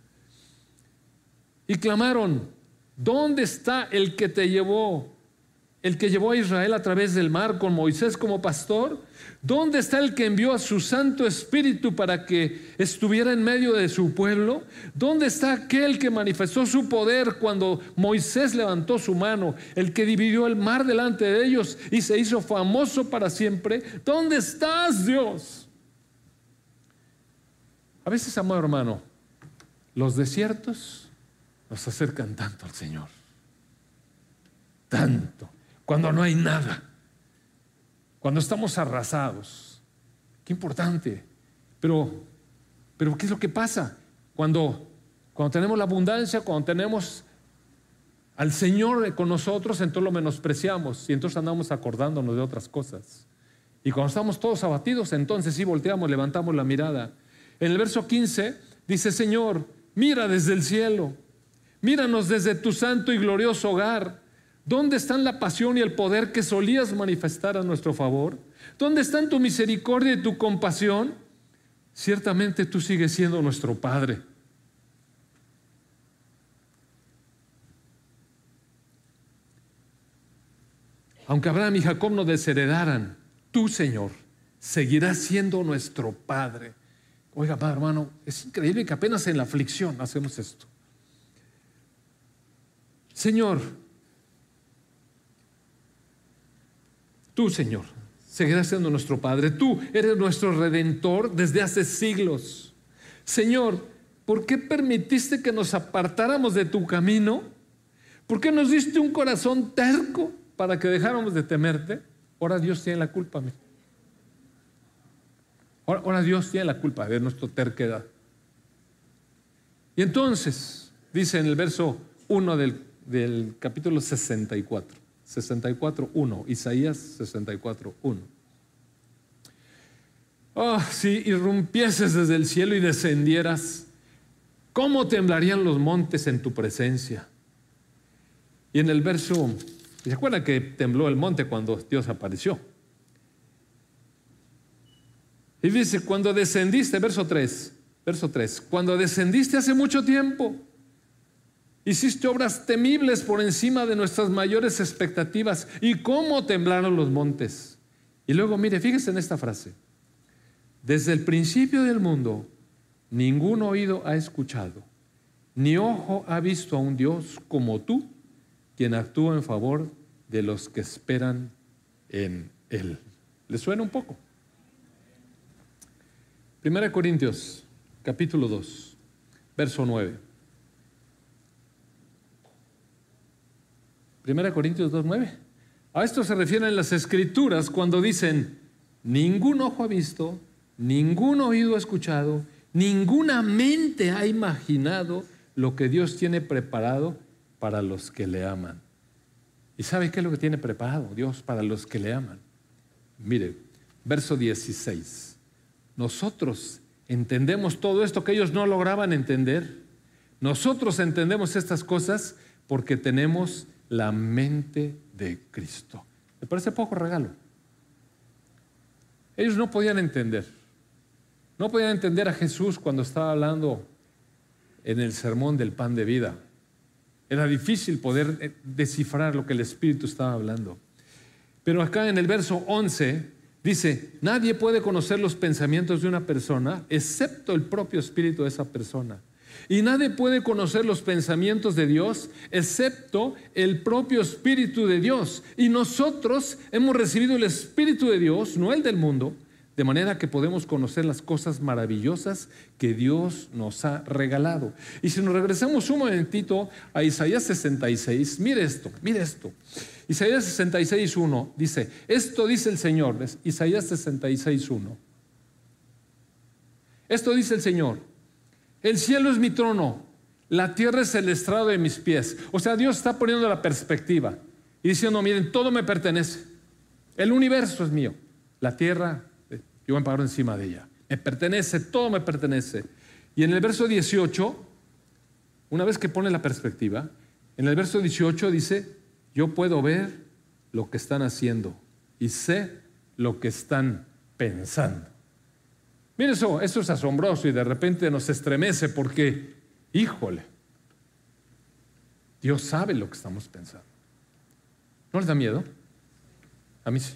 Y clamaron: ¿dónde está el que te llevó? El que llevó a Israel a través del mar con Moisés como pastor. ¿Dónde está el que envió a su Santo Espíritu para que estuviera en medio de su pueblo? ¿Dónde está aquel que manifestó su poder cuando Moisés levantó su mano? El que dividió el mar delante de ellos y se hizo famoso para siempre. ¿Dónde estás, Dios? A veces, amado hermano, los desiertos nos acercan tanto al Señor. Tanto. Cuando no hay nada, cuando estamos arrasados. Qué importante. Pero ¿qué es lo que pasa? Cuando tenemos la abundancia, cuando tenemos al Señor con nosotros, entonces lo menospreciamos y entonces andamos acordándonos de otras cosas. Y cuando estamos todos abatidos, entonces sí volteamos, levantamos la mirada. En el verso 15 dice: Señor, mira desde el cielo, míranos desde tu santo y glorioso hogar. ¿Dónde están la pasión y el poder que solías manifestar a nuestro favor? ¿Dónde están tu misericordia y tu compasión? Ciertamente tú sigues siendo nuestro Padre. Aunque Abraham y Jacob nos desheredaran, tú, Señor, seguirás siendo nuestro Padre. Oiga, padre, hermano, es increíble que apenas en la aflicción hacemos esto. Señor, tú, Señor, seguirás siendo nuestro Padre. Tú eres nuestro Redentor desde hace siglos. Señor, ¿por qué permitiste que nos apartáramos de tu camino? ¿Por qué nos diste un corazón terco para que dejáramos de temerte? Ahora Dios tiene la culpa. Ahora Dios tiene la culpa de nuestra terquedad. Y entonces, dice en el verso 1 del capítulo 64. 64:1, Isaías 64:1. Oh, si irrumpieses desde el cielo y descendieras, ¿cómo temblarían los montes en tu presencia? Y en el verso, ¿se acuerdan que tembló el monte cuando Dios apareció? Y dice, cuando descendiste, verso 3, cuando descendiste hace mucho tiempo, hiciste obras temibles por encima de nuestras mayores expectativas. ¿Y cómo temblaron los montes? Y luego, mire, fíjese en esta frase. Desde el principio del mundo, ningún oído ha escuchado, ni ojo ha visto a un Dios como tú, quien actúa en favor de los que esperan en Él. ¿Le suena un poco? 1 Corintios, capítulo 2, verso 9. 1 Corintios 2:9. A esto se refieren las Escrituras cuando dicen: ningún ojo ha visto, ningún oído ha escuchado, ninguna mente ha imaginado lo que Dios tiene preparado para los que le aman. ¿Y sabe qué es lo que tiene preparado Dios para los que le aman? Mire, verso 16. Nosotros entendemos todo esto que ellos no lograban entender. Nosotros entendemos estas cosas porque tenemos la mente de Cristo. ¿Le parece poco regalo? Ellos no podían entender. No podían entender a Jesús cuando estaba hablando en el sermón del pan de vida. Era difícil poder descifrar lo que el Espíritu estaba hablando. Pero acá en el verso 11 dice, nadie puede conocer los pensamientos de una persona excepto el propio espíritu de esa persona. Y nadie puede conocer los pensamientos de Dios excepto el propio Espíritu de Dios. Y nosotros hemos recibido el Espíritu de Dios, no el del mundo, de manera que podemos conocer las cosas maravillosas que Dios nos ha regalado. Y si nos regresamos un momentito a Isaías 66, mire esto. Isaías 66:1 dice, esto dice el Señor, Isaías 66:1. Esto dice el Señor, el cielo es mi trono, la tierra es el estrado de mis pies. O sea, Dios está poniendo la perspectiva y diciendo, miren, todo me pertenece. El universo es mío, la tierra, yo me paro encima de ella. Me pertenece, todo me pertenece. Y en el verso 18, una vez que pone la perspectiva, en el verso 18 dice, yo puedo ver lo que están haciendo y sé lo que están pensando. Mire, eso es asombroso y de repente nos estremece porque, híjole, Dios sabe lo que estamos pensando. ¿No les da miedo? A mí sí.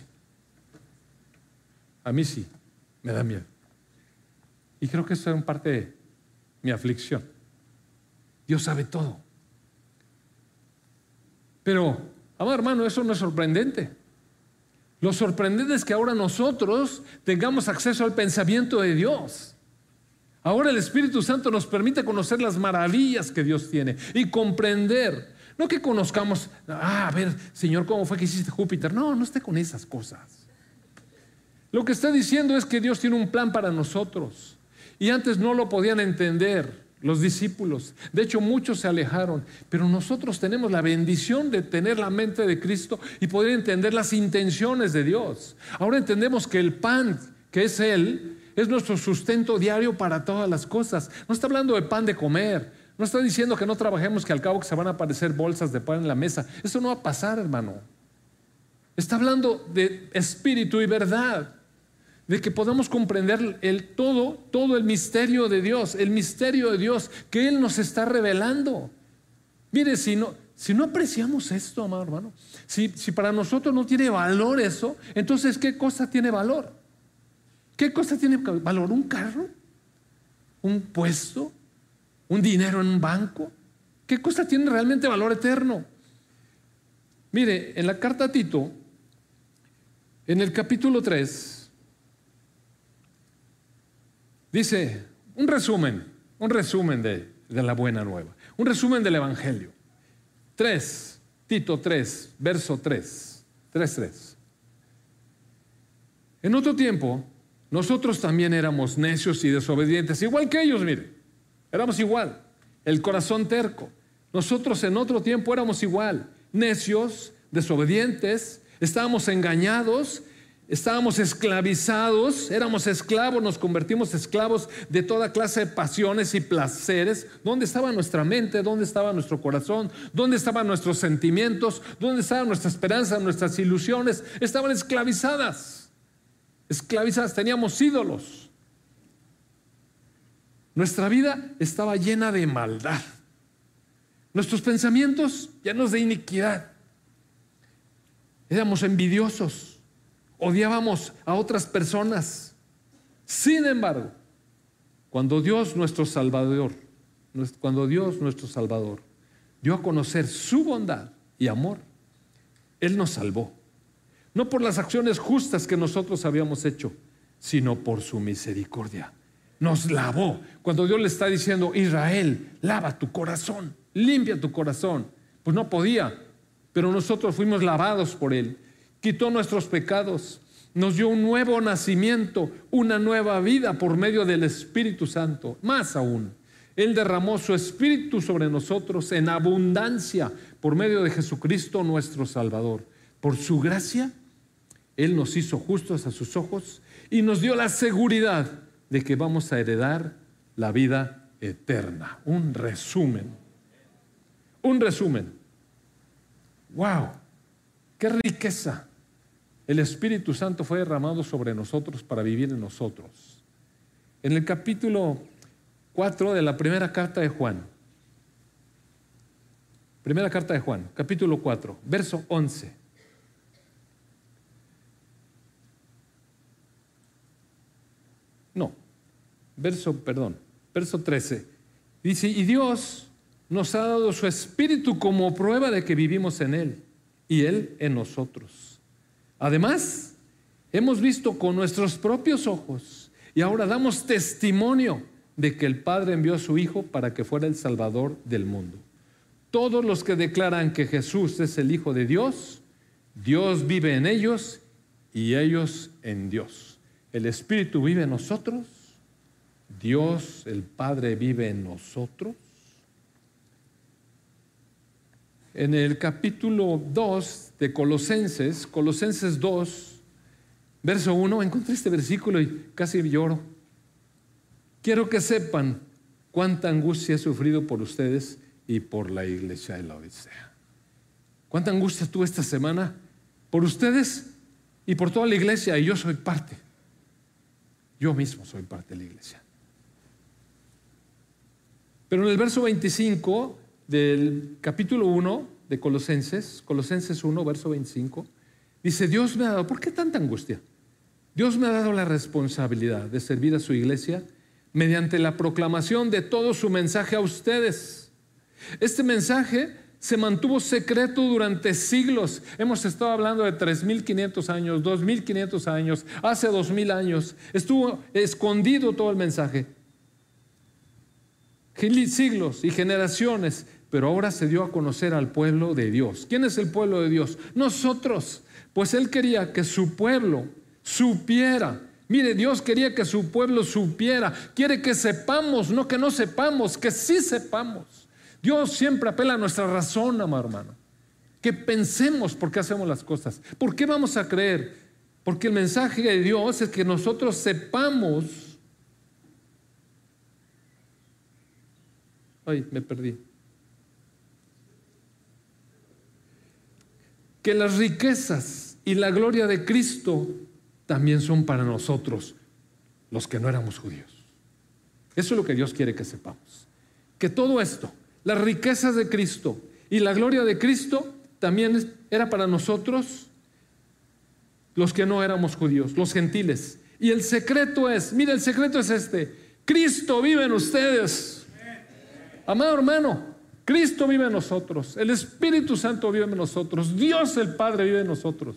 A mí sí, me da miedo. Y creo que eso es en parte de mi aflicción. Dios sabe todo. Pero, amado hermano, eso no es sorprendente. Lo sorprendente es que ahora nosotros tengamos acceso al pensamiento de Dios. Ahora el Espíritu Santo nos permite conocer las maravillas que Dios tiene y comprender. No que conozcamos, a ver, Señor, ¿cómo fue que hiciste Júpiter? No esté con esas cosas. Lo que está diciendo es que Dios tiene un plan para nosotros. Y antes no lo podían entender los discípulos. De hecho, muchos se alejaron. Pero nosotros tenemos la bendición de tener la mente de Cristo y poder entender las intenciones de Dios. Ahora entendemos que el pan, que es Él, es nuestro sustento diario para todas las cosas. No está hablando de pan de comer. No está diciendo que no trabajemos, que al cabo que se van a aparecer bolsas de pan en la mesa. Eso no va a pasar, hermano. Está hablando de espíritu y verdad. De que podamos comprender todo el misterio de Dios, que Él nos está revelando. Mire, si no apreciamos esto, amado hermano, si para nosotros no tiene valor eso, entonces ¿qué cosa tiene valor? ¿Qué cosa tiene valor? ¿Un carro? ¿Un puesto? ¿Un dinero en un banco? ¿Qué cosa tiene realmente valor eterno? Mire, en la carta a Tito, en el capítulo 3, dice, un resumen de la buena nueva, un resumen del Evangelio. Tito 3, verso 3:3. En otro tiempo, nosotros también éramos necios y desobedientes, igual que ellos, mire, éramos igual, el corazón terco. Nosotros en otro tiempo éramos igual, necios, desobedientes, estábamos engañados, estábamos esclavizados, éramos esclavos, nos convertimos esclavos de toda clase de pasiones y placeres. ¿Dónde estaba nuestra mente? ¿Dónde estaba nuestro corazón? ¿Dónde estaban nuestros sentimientos? ¿Dónde estaba nuestra esperanza, nuestras ilusiones? Estaban esclavizadas, teníamos ídolos. Nuestra vida estaba llena de maldad. Nuestros pensamientos llenos de iniquidad. Éramos envidiosos. Odiábamos a otras personas. Sin embargo, cuando Dios nuestro Salvador dio a conocer su bondad y amor, Él nos salvó. No por las acciones justas que nosotros habíamos hecho, sino por su misericordia. Nos lavó. Cuando Dios le está diciendo, Israel, lava tu corazón, limpia tu corazón. Pues no podía, pero nosotros fuimos lavados por Él. Quitó nuestros pecados, nos dio un nuevo nacimiento, una nueva vida por medio del Espíritu Santo. Más aún, Él derramó su Espíritu sobre nosotros en abundancia por medio de Jesucristo nuestro Salvador. Por su gracia, Él nos hizo justos a sus ojos y nos dio la seguridad de que vamos a heredar la vida eterna. Un resumen. ¡Wow! ¡Qué riqueza! El Espíritu Santo fue derramado sobre nosotros para vivir en nosotros. En el capítulo 4 de la primera carta de Juan, Primera carta de Juan, capítulo 4, verso 11. No, verso 13. Dice, y Dios nos ha dado su Espíritu como prueba de que vivimos en Él y Él en nosotros. Además, hemos visto con nuestros propios ojos y ahora damos testimonio de que el Padre envió a su Hijo para que fuera el Salvador del mundo. Todos los que declaran que Jesús es el Hijo de Dios, Dios vive en ellos y ellos en Dios. El Espíritu vive en nosotros, Dios, el Padre, vive en nosotros. En el capítulo 2 de Colosenses 2, verso 1, encontré este versículo y casi lloro. Quiero que sepan cuánta angustia he sufrido por ustedes y por la iglesia de la Odisea. Cuánta angustia tuve esta semana por ustedes y por toda la iglesia, y yo soy parte. Yo mismo soy parte de la iglesia. Pero en el verso 25 del capítulo 1 de Colosenses 1, verso 25, dice, Dios me ha dado, ¿por qué tanta angustia? Dios me ha dado la responsabilidad de servir a su iglesia mediante la proclamación de todo su mensaje a ustedes. Este mensaje se mantuvo secreto durante siglos. Hemos estado hablando de 3.500 años, 2.500 años, hace 2.000 años. Estuvo escondido todo el mensaje. Siglos y generaciones, pero ahora se dio a conocer al pueblo de Dios. ¿Quién es el pueblo de Dios? Nosotros, pues Él quería que su pueblo supiera. Mire, Dios quería que su pueblo supiera. Quiere que sepamos, no que no sepamos, que sí sepamos. Dios siempre apela a nuestra razón, amado hermano. Que pensemos por qué hacemos las cosas. ¿Por qué vamos a creer? Porque el mensaje de Dios es que nosotros sepamos. Ay, me perdí. Que las riquezas y la gloria de Cristo también son para nosotros, los que no éramos judíos. Eso es lo que Dios quiere que sepamos. Que todo esto, las riquezas de Cristo y la gloria de Cristo, también era para nosotros, los que no éramos judíos, los gentiles. Y el secreto es, mira, el secreto es este: Cristo vive en ustedes. Amado hermano, Cristo vive en nosotros, el Espíritu Santo vive en nosotros, Dios el Padre vive en nosotros.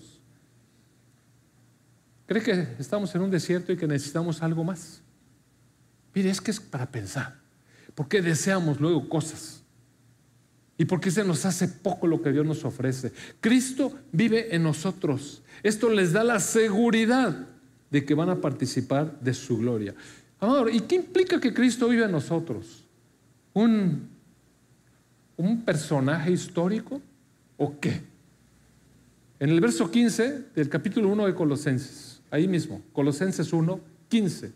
¿Cree que estamos en un desierto y que necesitamos algo más? Mire, es que es para pensar. ¿Por qué deseamos luego cosas? ¿Y por qué se nos hace poco lo que Dios nos ofrece? Cristo vive en nosotros. Esto les da la seguridad de que van a participar de su gloria. Amor, ¿y qué implica que Cristo vive en nosotros? ¿Un personaje histórico o qué? En el verso 15 del capítulo 1 de Colosenses, ahí mismo, Colosenses 1, 15.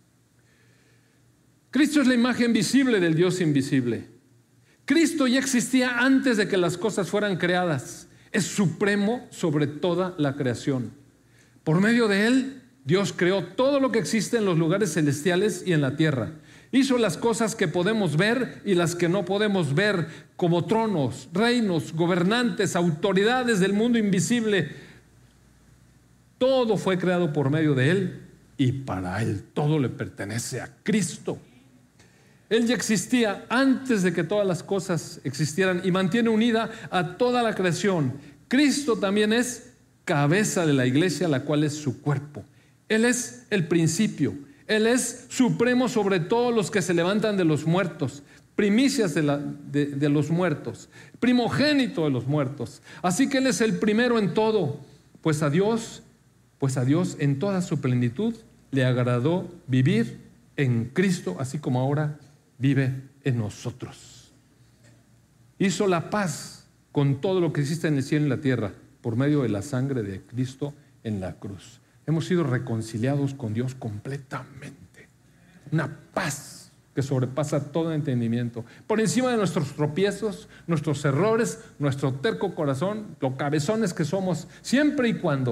Cristo es la imagen visible del Dios invisible. Cristo ya existía antes de que las cosas fueran creadas. Es supremo sobre toda la creación. Por medio de Él, Dios creó todo lo que existe en los lugares celestiales y en la tierra. Hizo las cosas que podemos ver y las que no podemos ver, como tronos, reinos, gobernantes, autoridades del mundo invisible. Todo fue creado por medio de Él y para Él. Todo le pertenece a Cristo. Él ya existía antes de que todas las cosas existieran y mantiene unida a toda la creación. Cristo también es cabeza de la iglesia, la cual es su cuerpo. Él es el principio. Él es supremo sobre todos los que se levantan de los muertos, primicias de los muertos, primogénito de los muertos. Así que Él es el primero en todo, pues a Dios en toda su plenitud le agradó vivir en Cristo, así como ahora vive en nosotros. Hizo la paz con todo lo que existe en el cielo y en la tierra por medio de la sangre de Cristo en la cruz. Hemos sido reconciliados con Dios completamente. Una paz que sobrepasa todo entendimiento. Por encima de nuestros tropiezos, nuestros errores, nuestro terco corazón, lo cabezones que somos, siempre y cuando.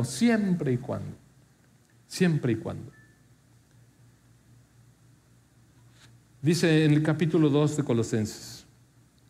Dice en el capítulo 2 de Colosenses: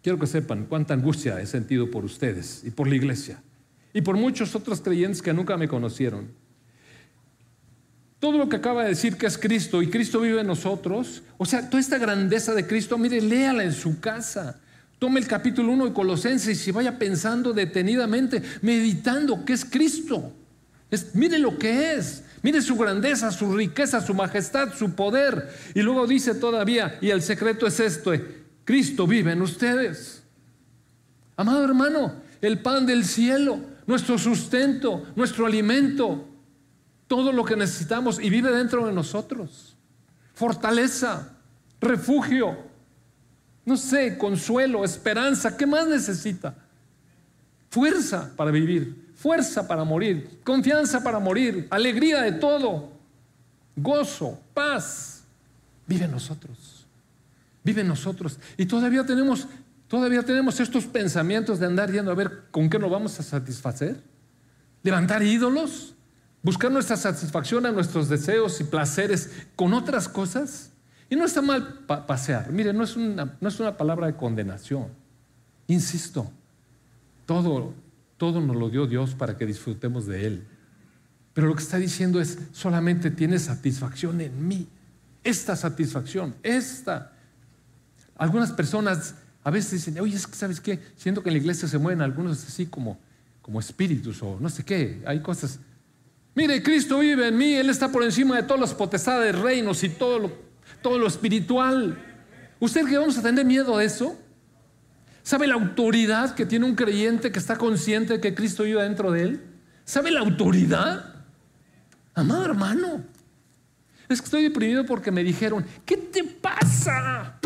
quiero que sepan cuánta angustia he sentido por ustedes y por la iglesia y por muchos otros creyentes que nunca me conocieron. Todo lo que acaba de decir que es Cristo y Cristo vive en nosotros, o sea, toda esta grandeza de Cristo, mire, léala en su casa. Tome el capítulo 1 de Colosenses y vaya pensando detenidamente, meditando que es Cristo. Mire lo que es, mire su grandeza, su riqueza, su majestad, su poder. Y luego dice todavía, y el secreto es esto: Cristo vive en ustedes. Amado hermano, el pan del cielo, nuestro sustento, nuestro alimento, todo lo que necesitamos, y vive dentro de nosotros. Fortaleza, refugio, no sé, consuelo, esperanza. ¿Qué más necesita? Fuerza para vivir, fuerza para morir, confianza para morir, alegría de todo, gozo, paz. Vive en nosotros, vive en nosotros. Y todavía tenemos estos pensamientos de andar yendo a ver con qué nos vamos a satisfacer, levantar ídolos, buscar nuestra satisfacción a nuestros deseos y placeres con otras cosas. Y no está mal pasear. Mire, no es una palabra de condenación. Insisto, todo nos lo dio Dios para que disfrutemos de Él. Pero lo que está diciendo es: solamente tienes satisfacción en mí. Esta satisfacción, esta. Algunas personas a veces dicen: oye, es que ¿sabes qué? Siento que en la iglesia se mueven algunos así como espíritus o no sé qué. Hay cosas. Mire, Cristo vive en mí. Él está por encima de todas las potestades, reinos y todo lo espiritual. ¿Usted cree que vamos a tener miedo de eso? ¿Sabe la autoridad que tiene un creyente que está consciente de que Cristo vive dentro de él? ¿Sabe la autoridad? Amado hermano, es que estoy deprimido porque me dijeron: ¿qué te pasa?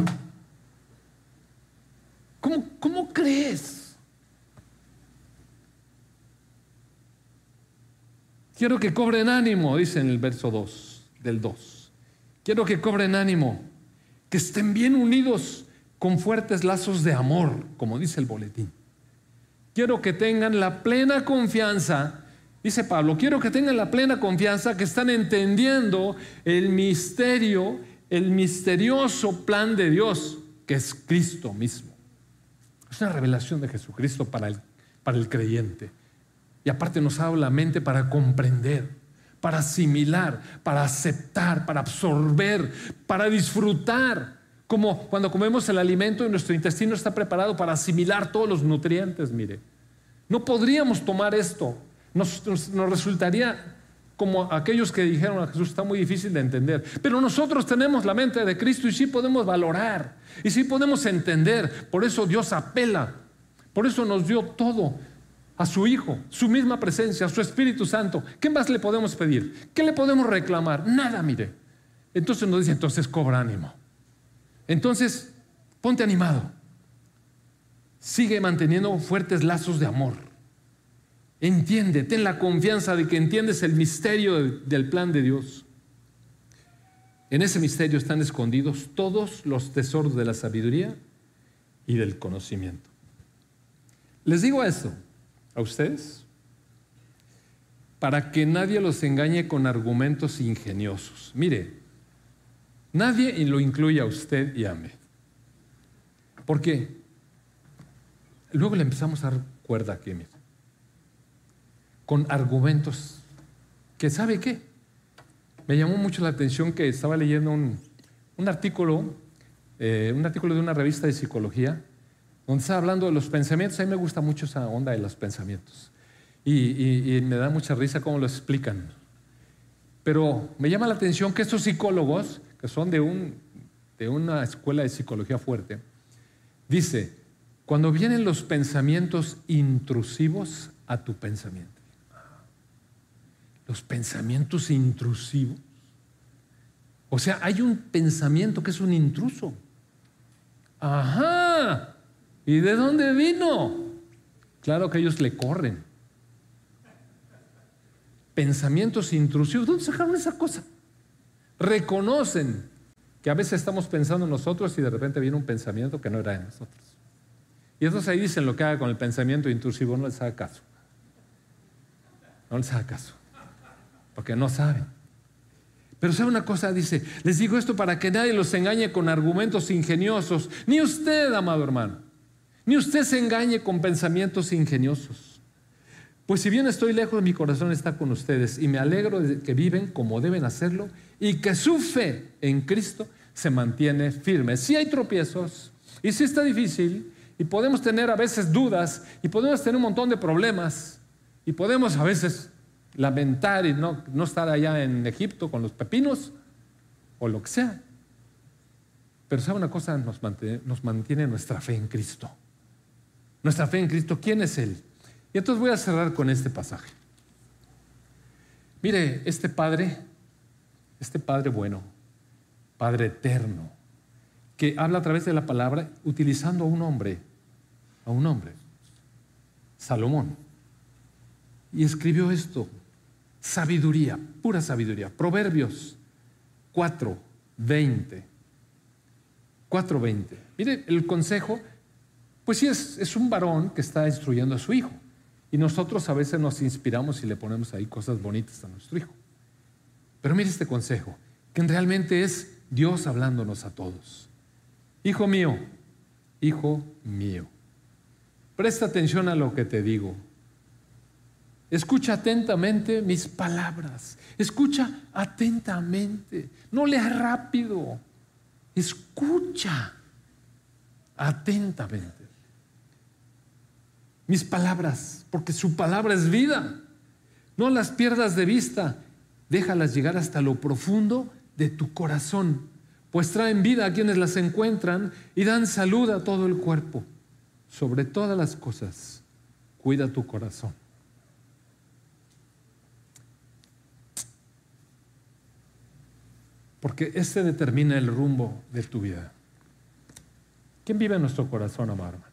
¿Cómo crees? Quiero que cobren ánimo, dice en el verso 2 del 2. Quiero que cobren ánimo, que estén bien unidos con fuertes lazos de amor, como dice el boletín. Quiero que tengan la plena confianza, dice Pablo, quiero que tengan la plena confianza que están entendiendo el misterioso plan de Dios, que es Cristo mismo. Es una revelación de Jesucristo para el creyente. Y aparte nos abre la mente para comprender, para asimilar, para aceptar, para absorber, para disfrutar. Como cuando comemos el alimento y nuestro intestino está preparado para asimilar todos los nutrientes. Mire, no podríamos tomar esto. Nos resultaría como aquellos que dijeron a Jesús: está muy difícil de entender. Pero nosotros tenemos la mente de Cristo y sí podemos valorar, y sí podemos entender. Por eso Dios apela, por eso nos dio todo a su Hijo, su misma presencia, su Espíritu Santo. ¿Qué más le podemos pedir? ¿Qué le podemos reclamar? Nada, mire. Entonces nos dice: entonces cobra ánimo. Entonces ponte animado. Sigue manteniendo fuertes lazos de amor. Entiende, ten la confianza de que entiendes el misterio del plan de Dios. En ese misterio están escondidos todos los tesoros de la sabiduría y del conocimiento. Les digo esto a ustedes para que nadie los engañe con argumentos ingeniosos. Mire, nadie lo incluye a usted y a mí, porque luego le empezamos a dar cuerda aquí, mire, con argumentos que, ¿sabe qué? Me llamó mucho la atención que estaba leyendo un artículo de una revista de psicología donde está hablando de los pensamientos. A mí me gusta mucho esa onda de los pensamientos y me da mucha risa cómo lo explican. Pero me llama la atención que estos psicólogos, que son de una escuela de psicología fuerte, dice: cuando vienen los pensamientos intrusivos a tu pensamiento. Los pensamientos intrusivos. O sea, hay un pensamiento que es un intruso. Ajá. ¿Y de dónde vino? Claro que ellos le corren. Pensamientos intrusivos. ¿Dónde sacaron esa cosa? Reconocen que a veces estamos pensando en nosotros y de repente viene un pensamiento que no era de nosotros. Y entonces ahí dicen: lo que haga con el pensamiento intrusivo, no les haga caso. No les haga caso, porque no saben. Pero ¿sabe una cosa? Dice: les digo esto para que nadie los engañe con argumentos ingeniosos, ni usted, amado hermano. ni usted se engañe con pensamientos ingeniosos. Pues si bien estoy lejos, mi corazón está con ustedes y me alegro de que viven como deben hacerlo y que su fe en Cristo se mantiene firme. Sí hay tropiezos y sí está difícil y podemos tener a veces dudas y podemos tener un montón de problemas y podemos a veces lamentar y no estar allá en Egipto con los pepinos o lo que sea. Pero ¿sabe una cosa? Nos mantiene nuestra fe en Cristo. Nuestra fe en Cristo, ¿quién es Él? Y entonces voy a cerrar con este pasaje. Mire, este Padre bueno, Padre eterno, que habla a través de la palabra utilizando a un hombre, Salomón, y escribió esto, sabiduría, pura sabiduría. Proverbios 4:20. Mire, el consejo, pues sí es un varón que está instruyendo a su hijo. Y nosotros a veces nos inspiramos y le ponemos ahí cosas bonitas a nuestro hijo. Pero mire este consejo, que realmente es Dios hablándonos a todos. Hijo mío, presta atención a lo que te digo. Escucha atentamente mis palabras. Escucha atentamente. No leas rápido. Escucha atentamente mis palabras, porque su palabra es vida. No las pierdas de vista. Déjalas llegar hasta lo profundo de tu corazón, pues traen vida a quienes las encuentran y dan salud a todo el cuerpo. Sobre todas las cosas, cuida tu corazón. Porque este determina el rumbo de tu vida. ¿Quién vive en nuestro corazón, amado hermano?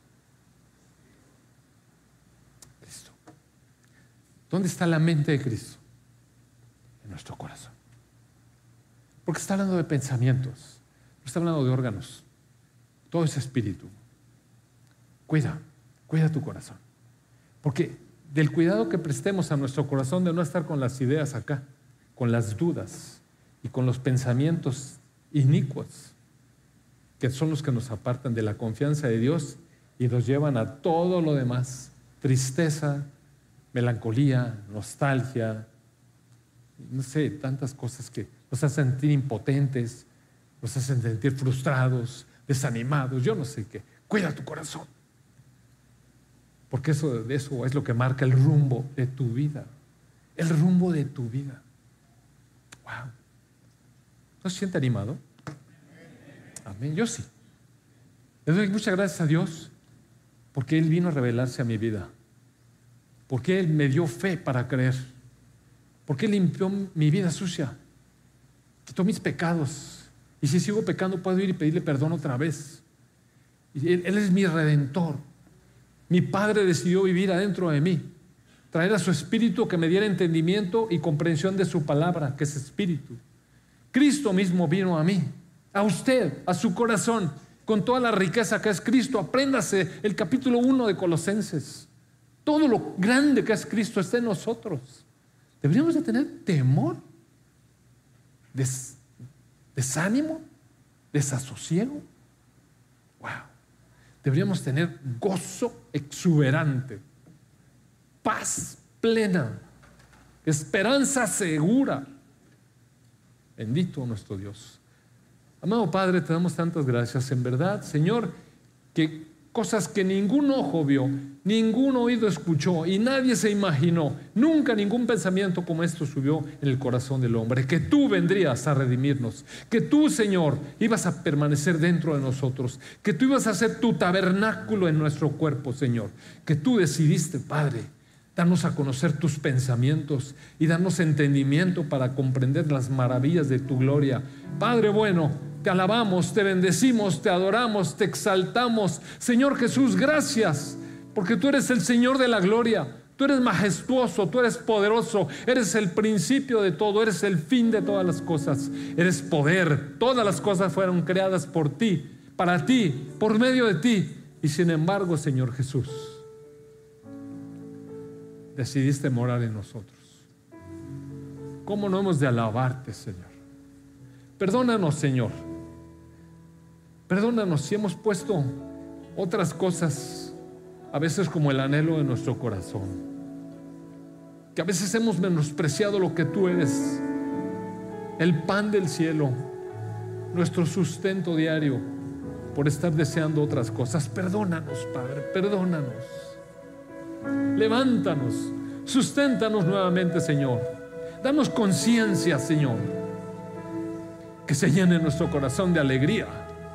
Cristo. ¿Dónde está la mente de Cristo? En nuestro corazón. Porque está hablando de pensamientos, no está hablando de órganos. Todo es espíritu. Cuida tu corazón. Porque del cuidado que prestemos a nuestro corazón de no estar con las ideas acá, con las dudas y con los pensamientos inicuos, que son los que nos apartan de la confianza de Dios y nos llevan a todo lo demás: tristeza, melancolía, nostalgia, no sé, tantas cosas que nos hacen sentir impotentes, nos hacen sentir frustrados, desanimados, yo no sé qué. Cuida tu corazón, porque eso es lo que marca el rumbo de tu vida. El rumbo de tu vida. Wow. ¿No se siente animado? Amén. Yo sí. Le doy muchas gracias a Dios porque Él vino a revelarse a mi vida, porque Él me dio fe para creer, porque Él limpió mi vida sucia, quitó mis pecados, y si sigo pecando puedo ir y pedirle perdón otra vez. Y Él es mi redentor. Mi Padre decidió vivir adentro de mí, traer a su Espíritu que me diera entendimiento y comprensión de su palabra, que es Espíritu. Cristo mismo vino a mí, a usted, a su corazón, con toda la riqueza que es Cristo. Apréndase el capítulo 1 de Colosenses. Todo lo grande que es Cristo está en nosotros. Deberíamos de tener temor, desánimo, desasosiego. Wow. Deberíamos tener gozo exuberante, paz plena, esperanza segura. Bendito nuestro Dios. Amado Padre, te damos tantas gracias. En verdad, Señor, que cosas que ningún ojo vio, ningún oído escuchó y nadie se imaginó, nunca ningún pensamiento como esto subió en el corazón del hombre, que tú vendrías a redimirnos, que tú, Señor, ibas a permanecer dentro de nosotros, que tú ibas a hacer tu tabernáculo en nuestro cuerpo, Señor, que tú decidiste, Padre, darnos a conocer tus pensamientos y darnos entendimiento para comprender las maravillas de tu gloria. Padre bueno, te alabamos, te bendecimos, te adoramos, te exaltamos. Señor Jesús, gracias, porque tú eres el Señor de la gloria. Tú eres majestuoso, tú eres poderoso, eres el principio de todo, eres el fin de todas las cosas, eres poder. Todas las cosas fueron creadas por ti, para ti, por medio de ti. Y sin embargo, Señor Jesús, decidiste morar en nosotros. ¿Cómo no hemos de alabarte, Señor? Perdónanos, Señor. Perdónanos si hemos puesto otras cosas a veces como el anhelo de nuestro corazón, que a veces hemos menospreciado lo que tú eres, el pan del cielo, nuestro sustento diario, por estar deseando otras cosas. Perdónanos, Padre, perdónanos. Levántanos, susténtanos nuevamente, Señor. Danos conciencia, Señor, que se llene nuestro corazón de alegría,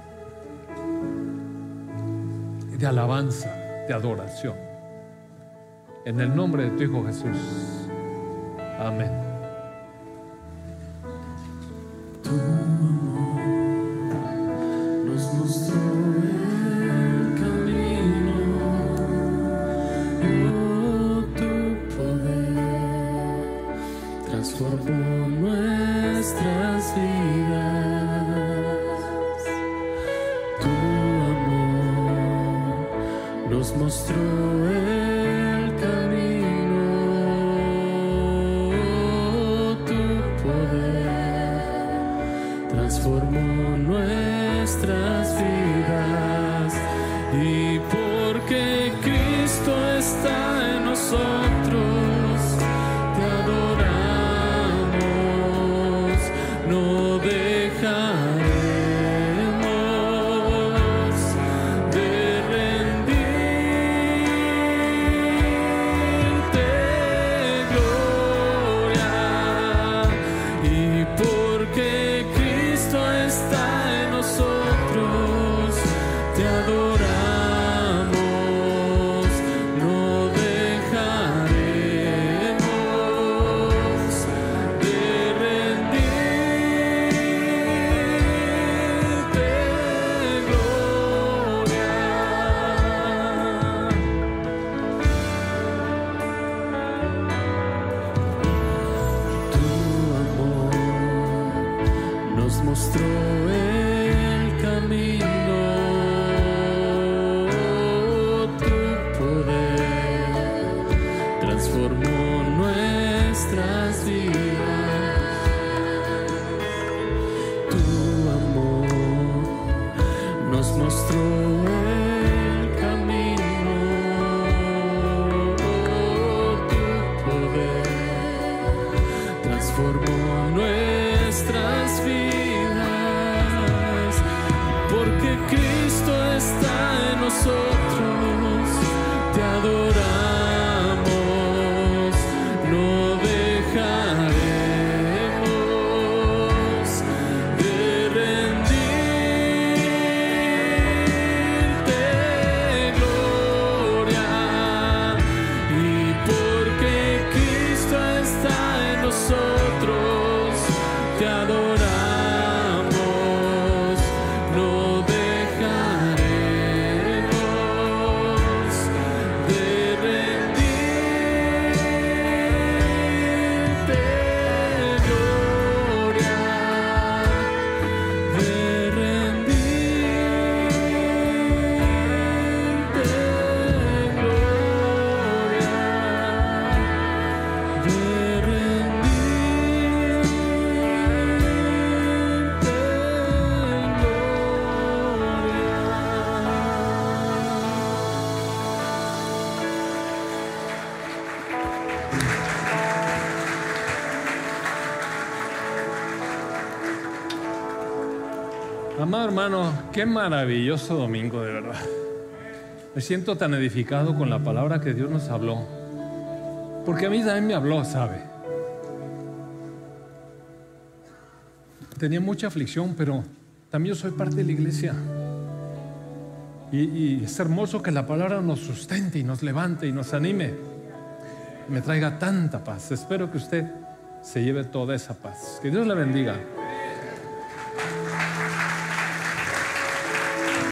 de alabanza, de adoración. En el nombre de tu Hijo Jesús. Amén. Tu amor nos mostró el camino, oh, tu poder transformó nuestras vidas. Tu amor nos mostró el camino, tu poder transformó nuestras vidas. Y porque Cristo está en nosotros, te adoramos, no dejaremos de rendirte gloria. Y porque Cristo está en nosotros, te adoramos, no dejaremos de rendirte gloria. Tu amor nos mostró el camino, tu poder transformó nuestras vidas. Tu amor nos mostró el camino, tu poder transformó nuestras vidas. Porque Cristo está en nosotros, te adoramos, no dejaremos de rendirte gloria. Y porque Cristo está en nosotros, te adoramos, no dejaremos de rendirte gloria, de rendirte gloria, de Amado hermano, qué maravilloso domingo, de verdad. Me siento tan edificado con la palabra que Dios nos habló, porque a mí también me habló, ¿sabe? Tenía mucha aflicción, pero también yo soy parte de la iglesia. Y es hermoso que la palabra nos sustente y nos levante y nos anime, y me traiga tanta paz. Espero que usted se lleve toda esa paz. Que Dios le bendiga.